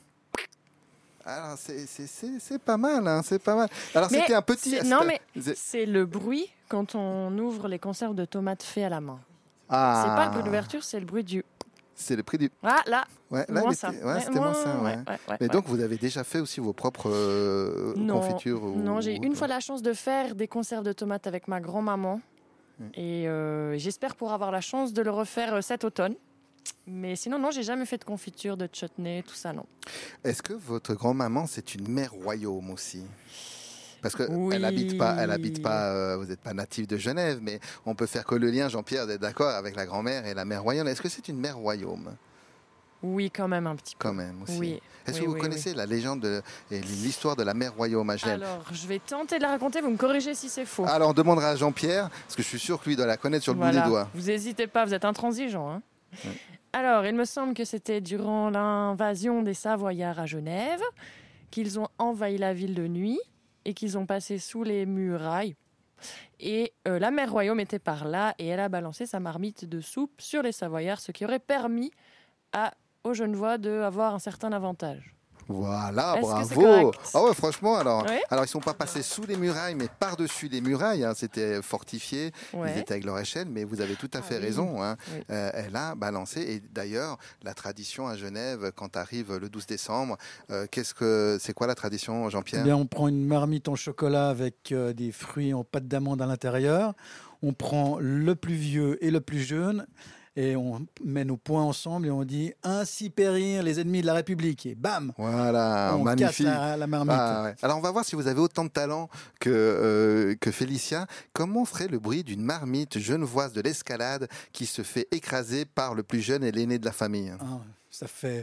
[SPEAKER 2] Alors c'est, c'est, c'est, c'est pas mal, hein, c'est pas mal. Alors
[SPEAKER 5] mais
[SPEAKER 2] c'était un petit...
[SPEAKER 5] c'est, non mais c'est le bruit quand on ouvre les conserves de tomates faits à la main.
[SPEAKER 2] Ah.
[SPEAKER 5] C'est pas le bruit d'ouverture, c'est le bruit du...
[SPEAKER 2] C'est le prix du...
[SPEAKER 5] Ah, là,
[SPEAKER 2] ouais, là
[SPEAKER 5] moins
[SPEAKER 2] était...
[SPEAKER 5] ça.
[SPEAKER 2] ouais, c'était moins ça. Ouais.
[SPEAKER 5] Ouais, ouais, ouais,
[SPEAKER 2] Mais
[SPEAKER 5] ouais.
[SPEAKER 2] donc, vous avez déjà fait aussi vos propres euh,
[SPEAKER 5] non,
[SPEAKER 2] confitures ou...
[SPEAKER 5] Non, j'ai eu une fois la chance de faire des conserves de tomates avec ma grand-maman.
[SPEAKER 2] Mmh.
[SPEAKER 5] Et euh, j'espère pour avoir la chance de le refaire cet automne. Mais sinon, non, j'ai jamais fait de confiture, de chutney, tout ça, non.
[SPEAKER 2] Est-ce que votre grand-maman, c'est une mère royaume aussi ? Parce qu'elle
[SPEAKER 5] oui.
[SPEAKER 2] n'habite pas, elle habite pas euh, vous n'êtes pas natif de Genève, mais on peut faire que le lien, Jean-Pierre, d'être d'accord avec la grand-mère et la mère royaume. Est-ce que c'est une mère royaume ?
[SPEAKER 5] Oui, quand même un petit peu.
[SPEAKER 2] Quand même aussi.
[SPEAKER 5] Oui.
[SPEAKER 2] Est-ce
[SPEAKER 5] oui,
[SPEAKER 2] que vous
[SPEAKER 5] oui,
[SPEAKER 2] connaissez
[SPEAKER 5] oui.
[SPEAKER 2] la légende de, et l'histoire de la mère royaume à Genève ?
[SPEAKER 5] Alors, je vais tenter de la raconter, vous me corrigez si c'est faux.
[SPEAKER 2] Alors, on demandera à Jean-Pierre, parce que je suis sûr que lui doit la connaître sur le
[SPEAKER 5] voilà.
[SPEAKER 2] bout des doigts.
[SPEAKER 5] Vous n'hésitez pas, vous êtes intransigeant. Hein
[SPEAKER 2] oui.
[SPEAKER 5] Alors, il me semble que c'était durant l'invasion des Savoyards à Genève qu'ils ont envahi la ville de nuit et qu'ils ont passé sous les murailles. Et euh, la mère royaume était par là et elle a balancé sa marmite de soupe sur les Savoyards, ce qui aurait permis à, aux Genevois d'avoir un certain avantage.
[SPEAKER 2] Voilà,
[SPEAKER 5] Est-ce
[SPEAKER 2] bravo. Ah ouais, franchement, alors,
[SPEAKER 5] oui
[SPEAKER 2] alors ils sont pas passés sous les murailles, mais par-dessus les murailles. Hein, c'était fortifié.
[SPEAKER 5] Ouais.
[SPEAKER 2] Ils étaient avec leur échelle, mais vous avez tout à fait
[SPEAKER 5] ah,
[SPEAKER 2] raison.
[SPEAKER 5] Oui.
[SPEAKER 2] Hein.
[SPEAKER 5] Oui.
[SPEAKER 2] Euh, elle a balancé. Et d'ailleurs, la tradition à Genève, quand arrive le douze décembre, euh, qu'est-ce que c'est quoi la tradition, Jean-Pierre ?
[SPEAKER 6] Eh bien, on prend une marmite en chocolat avec euh, des fruits en pâte d'amande à l'intérieur. On prend le plus vieux et le plus jeune. Et on met nos poings ensemble et on dit « Ainsi périr les ennemis de la République ». Et bam,
[SPEAKER 2] voilà,
[SPEAKER 6] on
[SPEAKER 2] magnifique.
[SPEAKER 6] casse la, la marmite.
[SPEAKER 2] Ah, ouais. Alors, on va voir si vous avez autant de talent que, euh, que Félicia. Comment ferait le bruit d'une marmite genevoise de l'Escalade qui se fait écraser par le plus jeune et l'aîné de la famille ?
[SPEAKER 6] Ah, ça fait...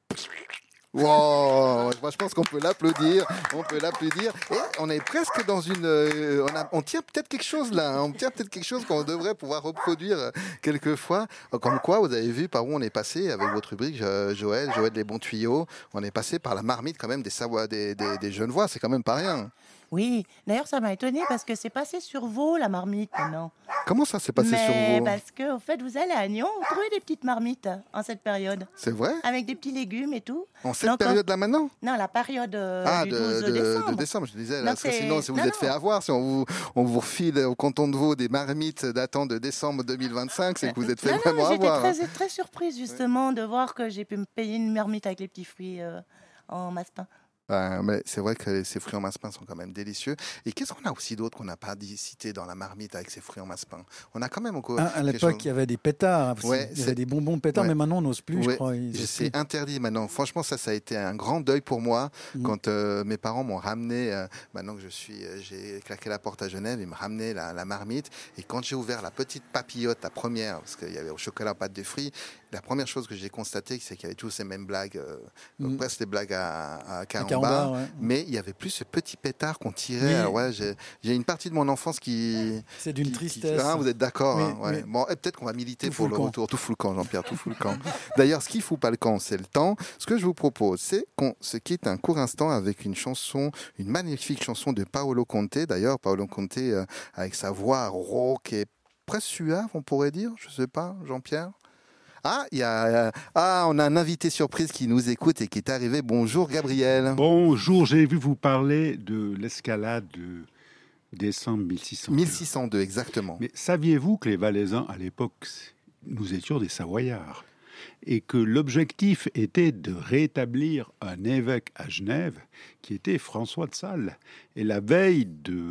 [SPEAKER 2] Wow, moi, je pense qu'on peut l'applaudir, on peut l'applaudir. Et on est presque dans une, euh, on, a, on tient peut-être quelque chose là, hein, on tient peut-être quelque chose qu'on devrait pouvoir reproduire quelquefois. Comme quoi, vous avez vu par où on est passé avec votre rubrique, Joël, Joël les bons tuyaux. On est passé par la marmite quand même des Savoie, des, des, des Genevois, c'est quand même pas rien.
[SPEAKER 8] Oui, d'ailleurs ça m'a étonnée parce que c'est passé sur Vaud la marmite maintenant.
[SPEAKER 2] Comment ça s'est passé
[SPEAKER 8] Mais
[SPEAKER 2] sur vous ?
[SPEAKER 8] parce que au fait vous allez à Nyon, vous trouvez des petites marmites en cette période.
[SPEAKER 2] C'est vrai ?
[SPEAKER 8] Avec des petits légumes et tout.
[SPEAKER 2] En cette
[SPEAKER 8] Donc,
[SPEAKER 2] période-là maintenant ?
[SPEAKER 8] Non, la période euh,
[SPEAKER 2] ah,
[SPEAKER 8] du
[SPEAKER 2] de,
[SPEAKER 8] douze
[SPEAKER 2] de,
[SPEAKER 8] décembre.
[SPEAKER 2] de décembre, je disais.
[SPEAKER 8] Non,
[SPEAKER 2] Là, parce que sinon, si vous
[SPEAKER 8] non,
[SPEAKER 2] êtes
[SPEAKER 8] non.
[SPEAKER 2] fait avoir, si on vous, on vous refile au canton de Vaud des marmites datant de décembre deux mille vingt-cinq, c'est que vous êtes fait
[SPEAKER 8] non,
[SPEAKER 2] vraiment
[SPEAKER 8] non, j'étais
[SPEAKER 2] avoir.
[SPEAKER 8] très, très surprise justement de voir que j'ai pu me payer une marmite avec les petits fruits euh, en massepain.
[SPEAKER 2] Euh, mais c'est vrai que ces fruits en massepain sont quand même délicieux. Et qu'est-ce qu'on a aussi d'autre qu'on n'a pas dit, cité dans la marmite avec ces fruits en massepain ? On a quand même encore.
[SPEAKER 6] Ah, à l'époque,
[SPEAKER 2] chose...
[SPEAKER 6] il y avait des pétards.
[SPEAKER 2] Ouais,
[SPEAKER 6] il y avait des bonbons pétards,
[SPEAKER 2] ouais.
[SPEAKER 6] mais maintenant on n'ose plus,
[SPEAKER 2] ouais.
[SPEAKER 6] je crois.
[SPEAKER 2] C'est plus. Interdit maintenant. Franchement, ça, ça a été un grand deuil pour moi mmh. quand euh, mes parents m'ont ramené. Euh, maintenant que je suis, euh, j'ai claqué la porte à Genève, ils me ramenaient la, la marmite. Et quand j'ai ouvert la petite papillote, la première, parce qu'il y avait au chocolat pâte de fruits, la première chose que j'ai constatée, c'est qu'il y avait tous ces mêmes blagues, euh, mmh. presque des blagues à, à Carambar, ouais. mais il y avait plus ce petit pétard qu'on tirait. Oui. Alors, ouais, j'ai, j'ai une partie de mon enfance qui...
[SPEAKER 6] C'est d'une
[SPEAKER 2] qui,
[SPEAKER 6] tristesse.
[SPEAKER 2] Qui, ah, vous êtes d'accord, hein, ouais.
[SPEAKER 6] oui.
[SPEAKER 2] Bon, peut-être qu'on va militer
[SPEAKER 6] tout
[SPEAKER 2] pour le, le retour. Tout fout le camp, Jean-Pierre, tout fout le camp. D'ailleurs, ce qui fout pas le camp, c'est le temps. Ce que je vous propose, c'est qu'on se quitte un court instant avec une chanson, une magnifique chanson de Paolo Conte. D'ailleurs, Paolo Conte, euh, avec sa voix rauque et presque suave, on pourrait dire, je sais pas, Jean-Pierre. Ah, il y a, ah, on a un invité surprise qui nous écoute et qui est arrivé. Bonjour Gabriel.
[SPEAKER 12] Bonjour, j'ai vu vous parler de l'escalade de décembre mille six cent deux.
[SPEAKER 2] mille six cent deux, exactement.
[SPEAKER 12] Mais saviez-vous que les Valaisans, à l'époque, nous étions des Savoyards et que l'objectif était de rétablir un évêque à Genève qui était François de Sales. Et la veille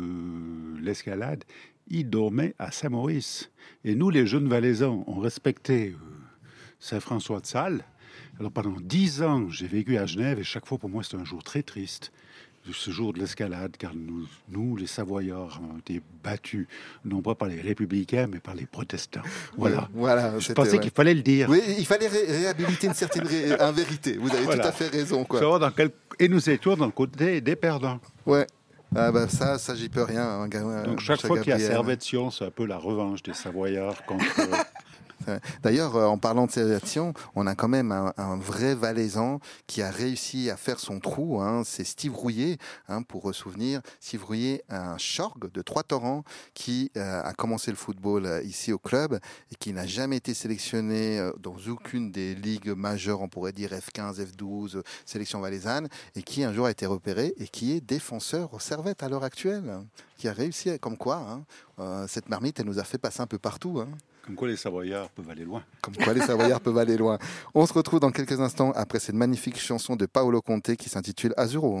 [SPEAKER 12] de l'escalade, il dormait à Saint-Maurice. Et nous, les jeunes Valaisans, on respectait... Euh, Saint-François de Sales. Alors pendant dix ans, j'ai vécu à Genève et chaque fois pour moi c'était un jour très triste de ce jour de l'escalade, car nous, nous, les Savoyards, avons été battus, non pas par les républicains, mais par les protestants. Voilà.
[SPEAKER 2] Oui, voilà,
[SPEAKER 12] je pensais ouais. qu'il fallait le dire.
[SPEAKER 2] Oui, il fallait ré- réhabiliter une certaine ré- un vérité. Vous avez voilà. tout à fait raison. Quoi.
[SPEAKER 12] Dans quel... Et nous étions dans le côté des perdants.
[SPEAKER 2] Ouais. Ah bah ça, ça j'y peux rien. Hein,
[SPEAKER 12] Donc chaque fois qu'il y a Servet-Sion, c'est un peu la revanche des Savoyards contre...
[SPEAKER 2] D'ailleurs, en parlant de Servet-Sion, on a quand même un, un vrai Valaisan qui a réussi à faire son trou. Hein, c'est Steve Rouillet, hein, pour souvenir. Steve Rouillet, un Chorgue de Trois-Torrents qui euh, a commencé le football euh, ici au club et qui n'a jamais été sélectionné euh, dans aucune des ligues majeures, on pourrait dire F quinze, F douze, sélection valaisanne, et qui un jour a été repéré et qui est défenseur au Servette à l'heure actuelle, hein, qui a réussi, comme quoi, hein, euh, cette marmite, elle nous a fait passer un peu partout. Hein.
[SPEAKER 12] Comme quoi les Savoyards peuvent aller loin.
[SPEAKER 2] Comme quoi les Savoyards peuvent aller loin. On se retrouve dans quelques instants après cette magnifique chanson de Paolo Conte qui s'intitule Azzurro.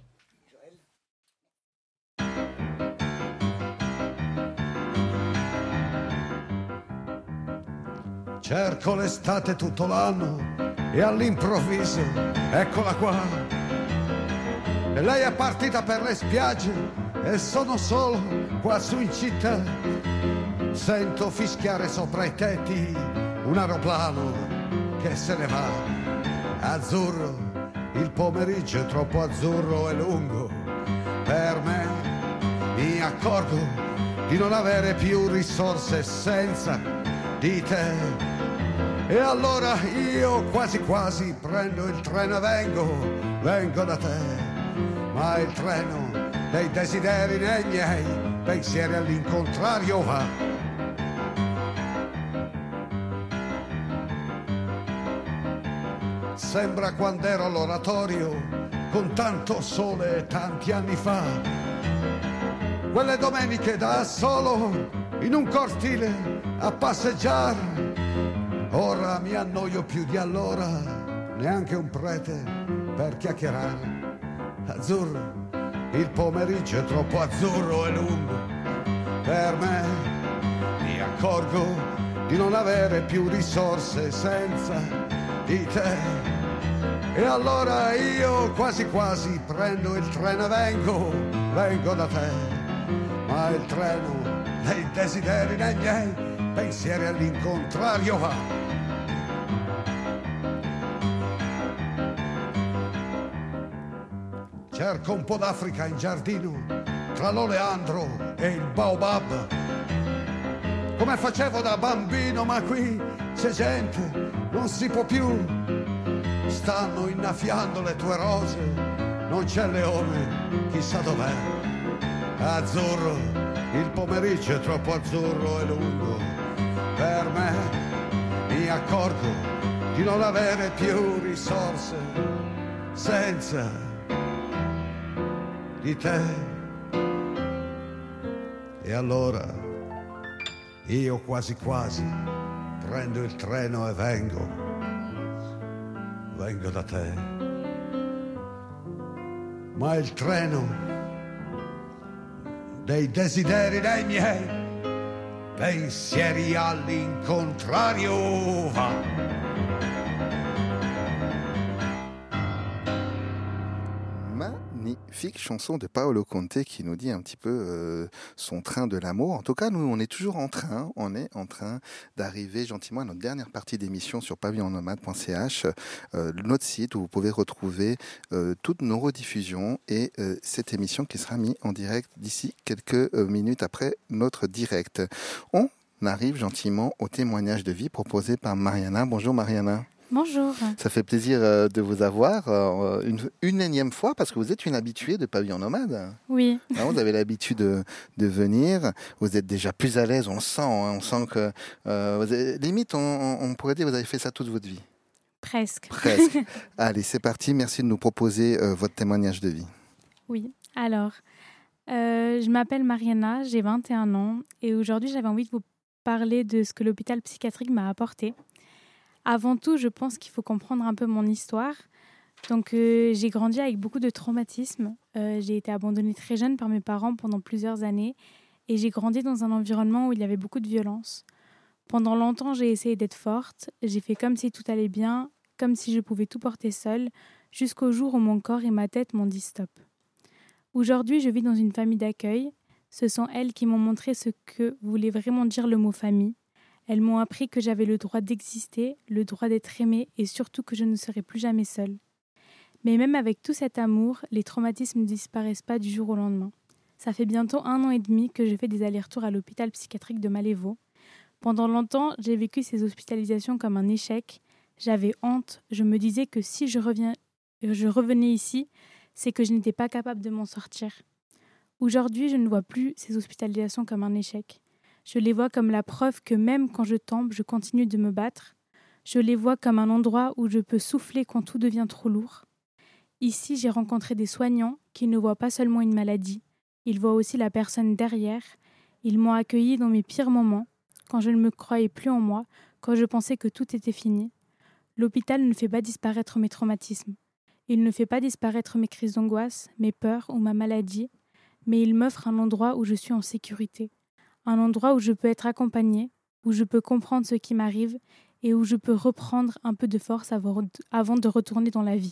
[SPEAKER 13] Cerco l'estate tutto l'anno e all'improvviso eccola qua. E lei è partita per le spiagge e sono solo qua su in città. Sento fischiare sopra i tetti un aeroplano che se ne va. Azzurro, il pomeriggio è troppo azzurro e lungo per me. Mi accorgo di non avere più risorse senza di te. E allora io quasi quasi prendo il treno e vengo, vengo da te. Ma il treno dei desideri nei miei pensieri all'incontrario va. Sembra quando ero all'oratorio con tanto sole tanti anni fa. Quelle domeniche da solo in un cortile a passeggiare. Ora mi annoio più di allora, neanche un prete per chiacchierare. Azzurro, il pomeriggio è troppo azzurro e lungo per me. Mi accorgo di non avere più risorse senza di te. E allora io quasi quasi prendo il treno e vengo, vengo da te. Ma il treno dei desideri nei miei pensieri all'incontrario va. Cerco un po' d'Africa in giardino, tra l'oleandro e il baobab. Come facevo da bambino, ma qui c'è gente, non si può più. Stanno innaffiando le tue rose, non c'è leone, chissà dov'è. Azzurro, il pomeriggio è troppo azzurro e lungo per me. Mi accorgo di non avere più risorse senza di te. E allora io quasi quasi prendo il treno e vengo, vengo da te. Ma il treno dei desideri dei miei pensieri all'incontrario va.
[SPEAKER 2] Magnifique chanson de Paolo Conte qui nous dit un petit peu euh, son train de l'amour. En tout cas, nous, on est toujours en train, on est en train d'arriver gentiment à notre dernière partie d'émission sur pavillon nomade point c h, euh, notre site où vous pouvez retrouver euh, toutes nos rediffusions et euh, cette émission qui sera mise en direct d'ici quelques euh, minutes après notre direct. On arrive gentiment au témoignage de vie proposé par Mariana. Bonjour Mariana.
[SPEAKER 4] Bonjour.
[SPEAKER 2] Ça fait plaisir euh, de vous avoir euh, une, une énième fois parce que vous êtes une habituée de Pavillon Nomade.
[SPEAKER 4] Oui.
[SPEAKER 2] Hein, vous avez l'habitude de, de venir. Vous êtes déjà plus à l'aise, on le sent. Hein, on sent que, euh, vous avez, limite, on, on pourrait dire que vous avez fait ça toute votre vie.
[SPEAKER 4] Presque.
[SPEAKER 2] Presque. Allez, c'est parti. Merci de nous proposer euh, votre témoignage de vie.
[SPEAKER 4] Oui. Alors, euh, je m'appelle Mariana, j'ai vingt et un ans et aujourd'hui, j'avais envie de vous parler de ce que l'hôpital psychiatrique m'a apporté. Avant tout, je pense qu'il faut comprendre un peu mon histoire. Donc, euh, j'ai grandi avec beaucoup de traumatismes. Euh, j'ai été abandonnée très jeune par mes parents pendant plusieurs années et j'ai grandi dans un environnement où il y avait beaucoup de violence. Pendant longtemps, j'ai essayé d'être forte. J'ai fait comme si tout allait bien, comme si je pouvais tout porter seule, jusqu'au jour où mon corps et ma tête m'ont dit stop. Aujourd'hui, je vis dans une famille d'accueil. Ce sont elles qui m'ont montré ce que voulait vraiment dire le mot famille. Elles m'ont appris que j'avais le droit d'exister, le droit d'être aimée et surtout que je ne serai plus jamais seule. Mais même avec tout cet amour, les traumatismes ne disparaissent pas du jour au lendemain. Ça fait bientôt un an et demi que je fais des allers-retours à l'hôpital psychiatrique de Malévo. Pendant longtemps, j'ai vécu ces hospitalisations comme un échec. J'avais honte. Je me disais que si je, reviens, je revenais ici, c'est que je n'étais pas capable de m'en sortir. Aujourd'hui, je ne vois plus ces hospitalisations comme un échec. Je les vois comme la preuve que même quand je tombe, je continue de me battre. Je les vois comme un endroit où je peux souffler quand tout devient trop lourd. Ici, j'ai rencontré des soignants qui ne voient pas seulement une maladie, ils voient aussi la personne derrière. Ils m'ont accueilli dans mes pires moments, quand je ne me croyais plus en moi, quand je pensais que tout était fini. L'hôpital ne fait pas disparaître mes traumatismes. Il ne fait pas disparaître mes crises d'angoisse, mes peurs ou ma maladie, mais il m'offre un endroit où je suis en sécurité, un endroit où je peux être accompagnée, où je peux comprendre ce qui m'arrive et où je peux reprendre un peu de force avant de retourner dans la vie.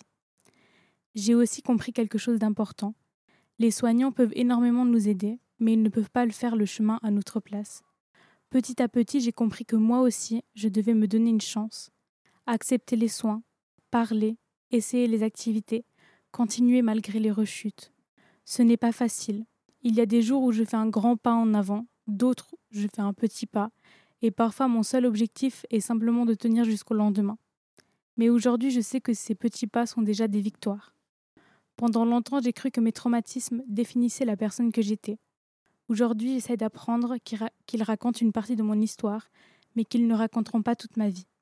[SPEAKER 4] J'ai aussi compris quelque chose d'important. Les soignants peuvent énormément nous aider, mais ils ne peuvent pas le faire le chemin à notre place. Petit à petit, j'ai compris que moi aussi, je devais me donner une chance. Accepter les soins, parler, essayer les activités, continuer malgré les rechutes. Ce n'est pas facile. Il y a des jours où je fais un grand pas en avant, d'autres, je fais un petit pas, et parfois mon seul objectif est simplement de tenir jusqu'au lendemain. Mais aujourd'hui, je sais que ces petits pas sont déjà des victoires. Pendant longtemps, j'ai cru que mes traumatismes définissaient la personne que j'étais. Aujourd'hui, j'essaie d'apprendre qu'ils, ra- qu'ils racontent une partie de mon histoire, mais qu'ils ne raconteront pas toute ma vie.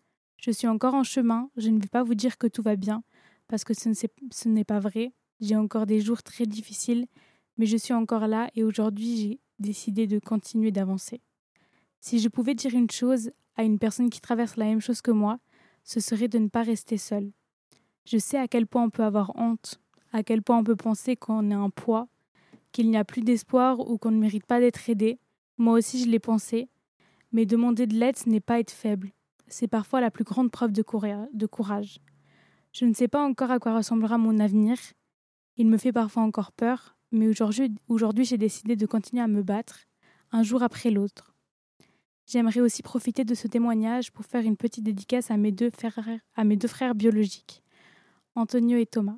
[SPEAKER 4] Je suis encore en chemin, je ne vais pas vous dire que tout va bien, parce que ce, ne c'est- ce n'est pas vrai. J'ai encore des jours très difficiles, mais je suis encore là et aujourd'hui, j'ai décidé de continuer d'avancer. Si je pouvais dire une chose à une personne qui traverse la même chose que moi, ce serait de ne pas rester seule. Je sais à quel point on peut avoir honte, à quel point on peut penser qu'on est un poids, qu'il n'y a plus d'espoir ou qu'on ne mérite pas d'être aidé. Moi aussi, je l'ai pensé. Mais demander de l'aide, ce n'est pas être faible. C'est parfois la plus grande preuve de courage. Je ne sais pas encore à quoi ressemblera mon avenir. Il me fait parfois encore peur, mais aujourd'hui, aujourd'hui j'ai décidé de continuer à me battre, un jour après l'autre. J'aimerais aussi profiter de ce témoignage pour faire une petite dédicace à mes deux frères, à mes deux frères biologiques, Antonio et Thomas.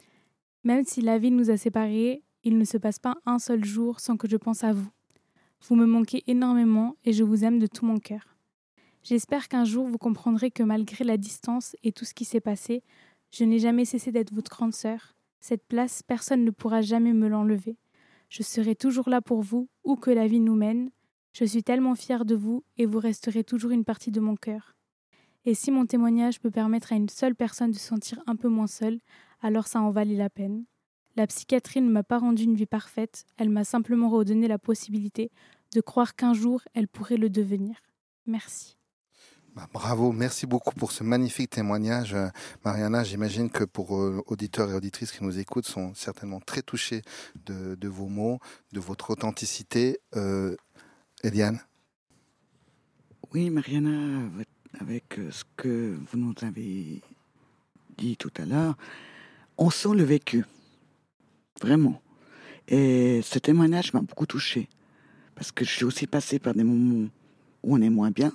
[SPEAKER 4] Même si la vie nous a séparés, il ne se passe pas un seul jour sans que je pense à vous. Vous me manquez énormément et je vous aime de tout mon cœur. J'espère qu'un jour vous comprendrez que malgré la distance et tout ce qui s'est passé, je n'ai jamais cessé d'être votre grande sœur. Cette place, personne ne pourra jamais me l'enlever. Je serai toujours là pour vous, où que la vie nous mène. Je suis tellement fière de vous et vous resterez toujours une partie de mon cœur. Et si mon témoignage peut permettre à une seule personne de se sentir un peu moins seule, alors ça en valait la peine. La psychiatrie ne m'a pas rendu une vie parfaite, elle m'a simplement redonné la possibilité de croire qu'un jour, elle pourrait le devenir. Merci.
[SPEAKER 2] Bah, bravo, merci beaucoup pour ce magnifique témoignage. Euh, Mariana, j'imagine que pour euh, auditeurs et auditrices qui nous écoutent sont certainement très touchés de, de vos mots, de votre authenticité. Euh, Eliane ?
[SPEAKER 3] Oui, Mariana, avec ce que vous nous avez dit tout à l'heure, on sent le vécu, vraiment. Et ce témoignage m'a beaucoup touchée, parce que je suis aussi passée par des moments où on est moins bien.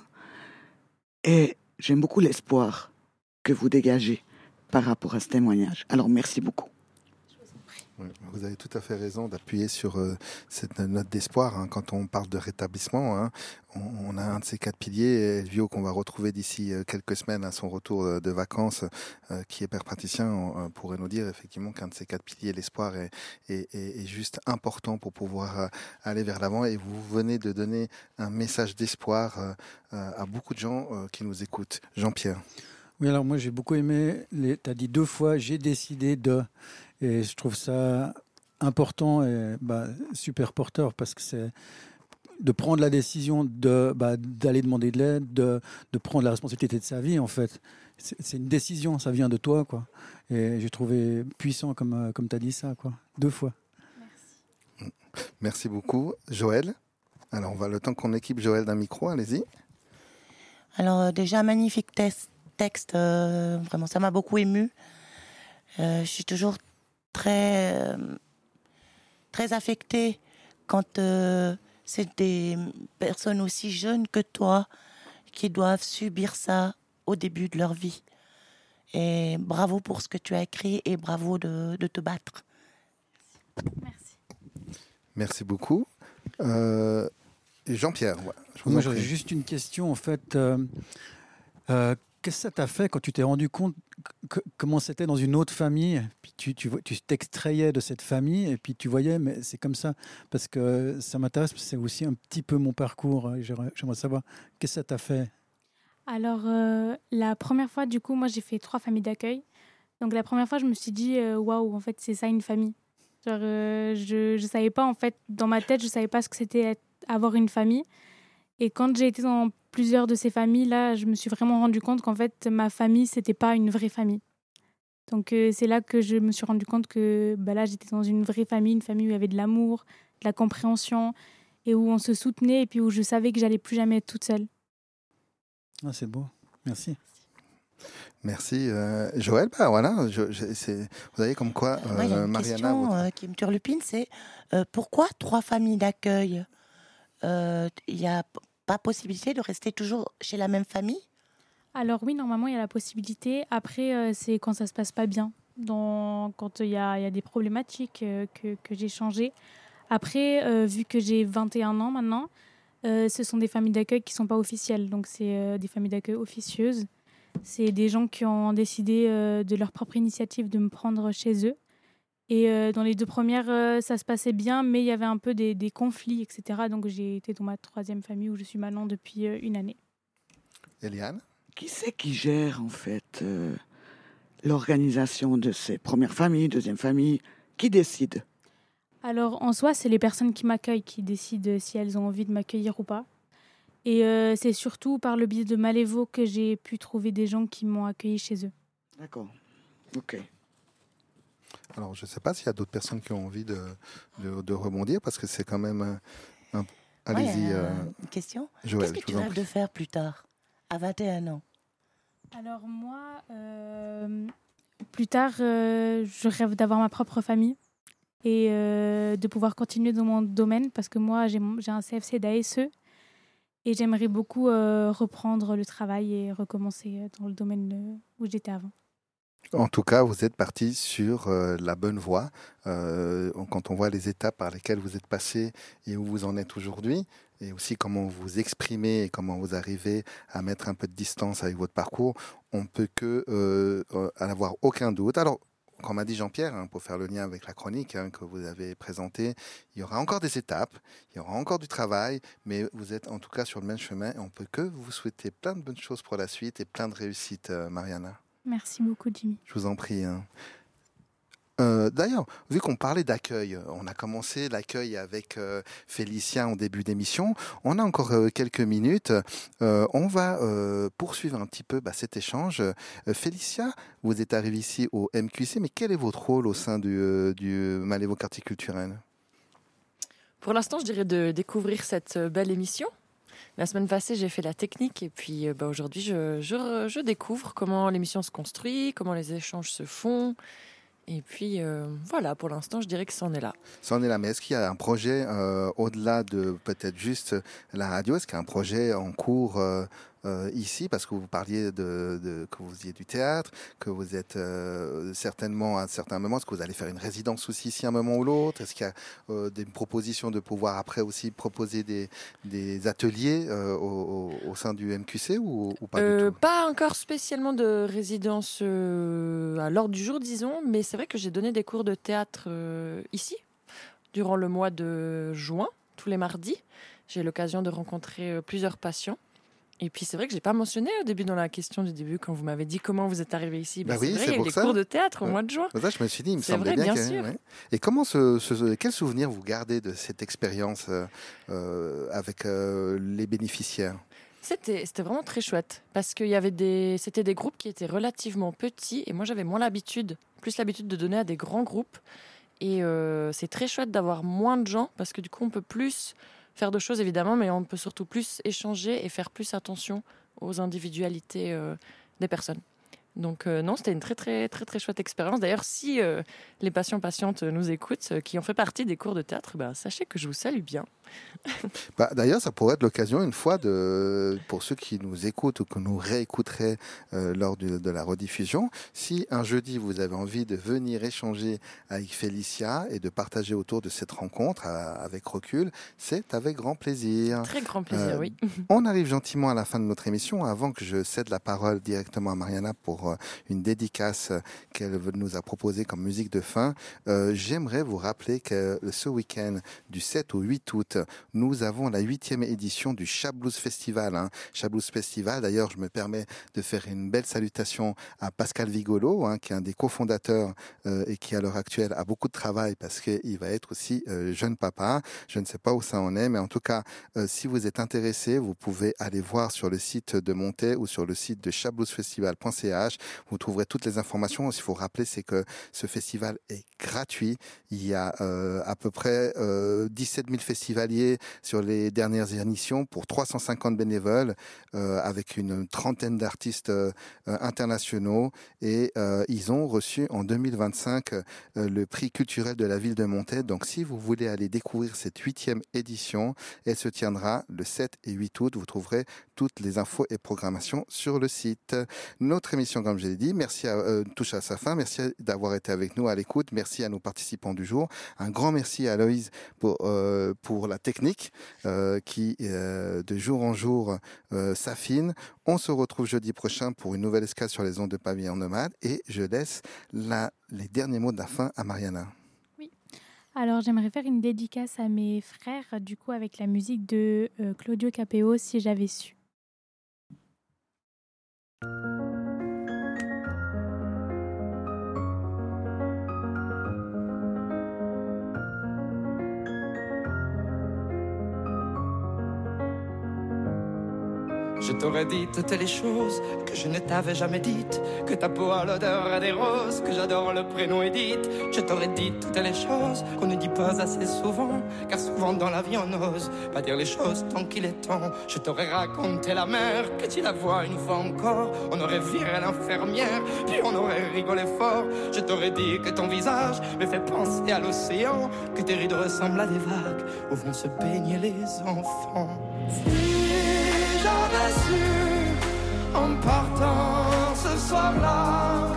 [SPEAKER 3] Et j'aime beaucoup l'espoir que vous dégagez par rapport à ce témoignage. Alors, merci beaucoup.
[SPEAKER 2] Oui, vous avez tout à fait raison d'appuyer sur euh, cette note d'espoir. Hein. Quand on parle de rétablissement, hein, on, on a un de ces quatre piliers, Elvio, qu'on va retrouver d'ici euh, quelques semaines à son retour euh, de vacances, euh, qui est père praticien, on, euh, pourrait nous dire effectivement qu'un de ces quatre piliers, l'espoir, est, est, est, est juste important pour pouvoir euh, aller vers l'avant. Et vous venez de donner un message d'espoir euh, euh, à beaucoup de gens euh, qui nous écoutent. Jean-Pierre.
[SPEAKER 6] Oui, alors moi j'ai beaucoup aimé, tu as dit deux fois, j'ai décidé de... Et je trouve ça important et bah, super porteur parce que c'est de prendre la décision de, bah, d'aller demander de l'aide, de, de prendre la responsabilité de sa vie en fait. C'est, c'est une décision, ça vient de toi, quoi. Et j'ai trouvé puissant comme, comme tu as dit ça, quoi. Deux fois.
[SPEAKER 2] Merci. Merci beaucoup. Joël ? Alors on va le temps qu'on équipe Joël d'un micro, allez-y.
[SPEAKER 8] Alors euh, déjà, magnifique texte, texte euh, vraiment ça m'a beaucoup émue. Euh, je suis toujours très, euh, très affectée quand euh, c'est des personnes aussi jeunes que toi qui doivent subir ça au début de leur vie. Et bravo pour ce que tu as écrit et bravo de, de te battre.
[SPEAKER 4] Merci.
[SPEAKER 2] Merci beaucoup. Euh, Jean-Pierre, ouais, je vous
[SPEAKER 6] Moi,
[SPEAKER 2] en
[SPEAKER 6] j'aurais
[SPEAKER 2] prie.
[SPEAKER 6] juste une question. En fait, euh, euh, qu'est-ce que ça t'a fait quand tu t'es rendu compte que, comment c'était dans une autre famille, puis tu, tu, vois- tu t'extrayais de cette famille, et puis tu voyais, mais c'est comme ça, parce que ça m'intéresse, parce que c'est aussi un petit peu mon parcours. J'aimerais, j'aimerais savoir, qu'est-ce que ça t'a fait?
[SPEAKER 4] Alors, euh, la première fois, du coup, moi, j'ai fait trois familles d'accueil. Donc, la première fois, je me suis dit, euh, waouh, en fait, c'est ça une famille. Genre, euh, je ne savais pas, en fait, dans ma tête, je ne savais pas ce que c'était être- avoir une famille. Et quand j'ai été dans plusieurs de ces familles-là, je me suis vraiment rendu compte qu'en fait, ma famille, ce n'était pas une vraie famille. Donc, euh, c'est là que je me suis rendu compte que bah, là, j'étais dans une vraie famille, une famille où il y avait de l'amour, de la compréhension, et où on se soutenait, et puis où je savais que j'allais plus jamais être toute seule.
[SPEAKER 6] Ah, c'est beau, merci.
[SPEAKER 2] Merci. Euh, Joël, bah voilà, je, je- c'est, vous voyez comme quoi,
[SPEAKER 8] Moi, il y a
[SPEAKER 2] euh,
[SPEAKER 8] une
[SPEAKER 2] Mariana,
[SPEAKER 8] question
[SPEAKER 2] votre-
[SPEAKER 8] euh, qui me turlupine, c'est euh, pourquoi trois familles d'accueil? Euh, Il n'y a p- pas possibilité de rester toujours chez la même famille?
[SPEAKER 4] Alors oui, normalement, il y a la possibilité. Après, euh, c'est quand ça se passe pas bien, dans, quand il y a, il y a des problématiques euh, que, que j'ai changées. Après, euh, vu que j'ai vingt et un ans maintenant, euh, ce sont des familles d'accueil qui ne sont pas officielles. Donc, c'est euh, des familles d'accueil officieuses. C'est des gens qui ont décidé euh, de leur propre initiative de me prendre chez eux. Et euh, dans les deux premières, euh, ça se passait bien, mais il y avait un peu des, des conflits, et cetera. Donc, j'ai été dans ma troisième famille où je suis maintenant depuis euh, une année.
[SPEAKER 2] Eliane?
[SPEAKER 3] Qui c'est qui gère en fait euh, l'organisation de ces premières familles, deuxième famille? Qui décide?
[SPEAKER 4] Alors, en soi, c'est les personnes qui m'accueillent qui décident si elles ont envie de m'accueillir ou pas. Et euh, c'est surtout par le biais de Malévo que j'ai pu trouver des gens qui m'ont accueilli chez eux.
[SPEAKER 3] D'accord. Ok.
[SPEAKER 2] Alors, je ne sais pas s'il y a d'autres personnes qui ont envie de, de, de rebondir, parce que c'est quand même un... un- Allez-y,
[SPEAKER 8] Ouais, euh,
[SPEAKER 2] euh,
[SPEAKER 8] une question.
[SPEAKER 2] Joël,
[SPEAKER 8] Qu'est-ce que
[SPEAKER 2] je
[SPEAKER 8] tu
[SPEAKER 2] vous en
[SPEAKER 8] rêves
[SPEAKER 2] prie.
[SPEAKER 8] de faire plus tard, à vingt et un ans?
[SPEAKER 4] Alors moi, euh, plus tard, euh, je rêve d'avoir ma propre famille et euh, de pouvoir continuer dans mon domaine, parce que moi, j'ai mon- j'ai un C F C d'A S E et j'aimerais beaucoup euh, reprendre le travail et recommencer euh, dans le domaine euh, où j'étais avant.
[SPEAKER 2] En tout cas, vous êtes parti sur euh, la bonne voie. Euh, quand on voit les étapes par lesquelles vous êtes passé et où vous en êtes aujourd'hui, et aussi comment vous vous exprimez et comment vous arrivez à mettre un peu de distance avec votre parcours, on ne peut que euh, euh, en avoir aucun doute. Alors, comme a dit Jean-Pierre, hein, pour faire le lien avec la chronique hein, que vous avez présentée, il y aura encore des étapes, il y aura encore du travail, mais vous êtes en tout cas sur le même chemin et on ne peut que vous souhaiter plein de bonnes choses pour la suite et plein de réussite, euh, Mariana.
[SPEAKER 4] Merci beaucoup, Jimmy.
[SPEAKER 2] Je vous en prie. hein. Euh, D'ailleurs, vu qu'on parlait d'accueil, on a commencé l'accueil avec euh, Félicia en début d'émission. On a encore euh, quelques minutes. Euh, on va euh, poursuivre un petit peu bah, cet échange. Euh, Félicia, vous êtes arrivée ici au M Q C, mais quel est votre rôle au sein du, euh, du Malévo Quartier Culturel?
[SPEAKER 5] Pour l'instant, je dirais de découvrir cette euh, belle émission. La semaine passée, j'ai fait la technique et puis euh, bah, aujourd'hui, je, je, je découvre comment l'émission se construit, comment les échanges se font. Et puis euh, voilà, pour l'instant, je dirais que c'en est là.
[SPEAKER 2] Ça en est là, mais est-ce qu'il y a un projet euh, au-delà de peut-être juste la radio? Est-ce qu'il y a un projet en cours euh, euh, ici? Parce que vous parliez de, de que vous faisiez du théâtre, que vous êtes euh, certainement à un certain moment, est-ce que vous allez faire une résidence aussi ici à un moment ou l'autre? Est-ce qu'il y a euh, des propositions de pouvoir après aussi proposer des, des ateliers euh, au, au, au sein du M Q C ou, ou pas
[SPEAKER 5] Euh,
[SPEAKER 2] du tout?
[SPEAKER 5] pas encore spécialement de résidence euh, à l'ordre du jour, disons, mais c'est vrai que j'ai donné des cours de théâtre euh, ici, durant le mois de juin, tous les mardis. J'ai l'occasion de rencontrer euh, plusieurs patients. Et puis c'est vrai que j'ai pas mentionné au début dans la question du début, quand vous m'avez dit comment vous êtes arrivé ici.
[SPEAKER 2] Bah
[SPEAKER 5] Ben,
[SPEAKER 2] oui,
[SPEAKER 5] c'est vrai,
[SPEAKER 2] c'est
[SPEAKER 5] il y a eu
[SPEAKER 2] pour
[SPEAKER 5] des
[SPEAKER 2] ça.
[SPEAKER 5] cours de théâtre au
[SPEAKER 2] Ouais.
[SPEAKER 5] mois de juin.
[SPEAKER 2] Pour ça, je me suis dit, il me
[SPEAKER 5] C'est
[SPEAKER 2] semblait
[SPEAKER 5] vrai,
[SPEAKER 2] bien,
[SPEAKER 5] bien
[SPEAKER 2] qu'il y a-
[SPEAKER 5] sûr.
[SPEAKER 2] ouais. Et comment ce, ce- quel souvenir vous gardez de cette expérience euh, euh, avec euh, les bénéficiaires?
[SPEAKER 5] C'était, c'était vraiment très chouette parce qu'il y avait des, c'était des groupes qui étaient relativement petits et moi j'avais moins l'habitude, plus l'habitude de donner à des grands groupes et euh, c'est très chouette d'avoir moins de gens parce que du coup on peut plus faire de choses évidemment, mais on peut surtout plus échanger et faire plus attention aux individualités euh, des personnes. Donc euh, non, c'était une très très très très chouette expérience. D'ailleurs, si euh, les patients patientes nous écoutent, euh, qui ont fait partie des cours de théâtre, bah, sachez que je vous salue bien.
[SPEAKER 2] Bah, d'ailleurs, ça pourrait être l'occasion une fois de, pour ceux qui nous écoutent ou que nous réécouteraient euh, lors de, de la rediffusion, si un jeudi vous avez envie de venir échanger avec Félicia et de partager autour de cette rencontre à, avec recul, c'est avec grand plaisir.
[SPEAKER 5] Très grand plaisir, euh, oui.
[SPEAKER 2] On arrive gentiment à la fin de notre émission. Avant que je cède la parole directement à Mariana pour euh, une dédicace qu'elle nous a proposée comme musique de fin, euh, j'aimerais vous rappeler que ce week-end du sept au huit août, nous avons la huitième édition du Chablouz Festival. Hein. Chablouz Festival, d'ailleurs, je me permets de faire une belle salutation à Pascal Vigolo, hein, qui est un des cofondateurs euh, et qui, à l'heure actuelle, a beaucoup de travail parce qu'il va être aussi euh, jeune papa. Je ne sais pas où ça en est, mais en tout cas, euh, si vous êtes intéressé, vous pouvez aller voir sur le site de Montet ou sur le site de chablouz festival point c h. Vous trouverez toutes les informations. Ce qu'il faut rappeler, c'est que ce festival est gratuit. Il y a euh, à peu près euh, dix-sept mille festivaliers sur les dernières émissions pour trois cent cinquante bénévoles euh, avec une trentaine d'artistes euh, internationaux et euh, ils ont reçu en deux mille vingt-cinq euh, le prix culturel de la ville de Montet. Donc si vous voulez aller découvrir cette huitième édition, elle se tiendra le sept et huit août. Vous trouverez toutes les infos et programmations sur le site. Notre émission, comme je l'ai dit, merci à, euh, touche à sa fin. Merci d'avoir été avec nous à l'écoute. Merci à nos participants du jour. Un grand merci à Aloïse pour, euh, pour la technique euh, qui, euh, de jour en jour, euh, s'affine. On se retrouve jeudi prochain pour une nouvelle escale sur les ondes de Pavillon Nomade et je laisse la, les derniers mots de la fin à Mariana.
[SPEAKER 4] Oui. Alors, j'aimerais faire une dédicace à mes frères, du coup, avec la musique de euh, Claudio Capéo, Si j'avais su.
[SPEAKER 14] Je t'aurais dit toutes les choses que je ne t'avais jamais dites, que ta peau a l'odeur des roses, que j'adore le prénom Edith. Je t'aurais dit toutes les choses qu'on ne dit pas assez souvent, car souvent dans la vie on n'ose pas dire les choses tant qu'il est temps. Je t'aurais raconté la mer, que tu la vois une fois encore. On aurait viré l'infirmière, puis on aurait rigolé fort. Je t'aurais dit que ton visage me fait penser à l'océan, que tes rides ressemblent à des vagues où vont se baigner les enfants. Si j'avais su en partant ce soir-là,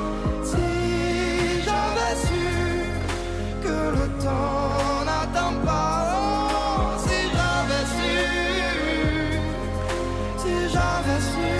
[SPEAKER 14] si j'avais su que le temps n'attend pas, oh, si j'avais su, si j'avais su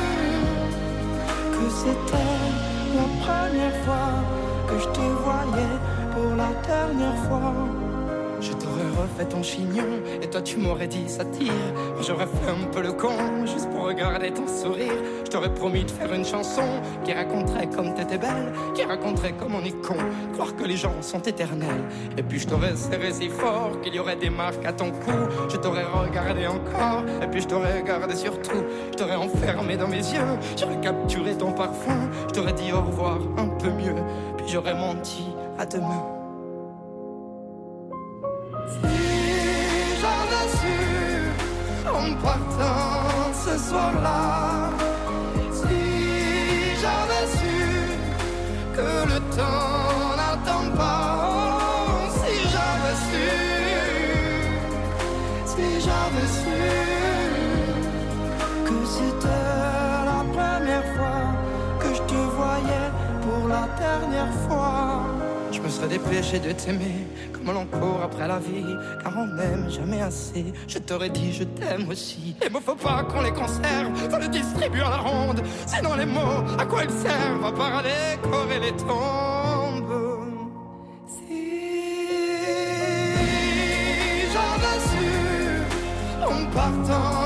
[SPEAKER 14] que c'était la première fois que je te voyais pour la dernière fois. Je t'aurais refait ton chignon et toi tu m'aurais dit ça tire. Moi j'aurais fait un peu le con juste pour regarder ton sourire. Je t'aurais promis de faire une chanson qui raconterait comme t'étais belle, qui raconterait comme on est con, croire que les gens sont éternels. Et puis je t'aurais serré si fort qu'il y aurait des marques à ton cou. Je t'aurais regardé encore et puis je t'aurais regardé surtout. Je t'aurais enfermé dans mes yeux, j'aurais capturé ton parfum. Je t'aurais dit au revoir un peu mieux, puis j'aurais menti à demain. En partant ce soir-là, si j'avais su que le temps n'attend pas, oh, si j'avais su, si j'avais su que c'était la première fois que je te voyais pour la dernière fois. Je me serais dépêché de t'aimer comme l'on court après la vie, car on n'aime jamais assez. Je t'aurais dit je t'aime aussi. Les mots faut pas qu'on les conserve, faut les distribuer à la ronde. Sinon les mots, à quoi ils servent à part à décorer les tombes. Si j'avais su en partant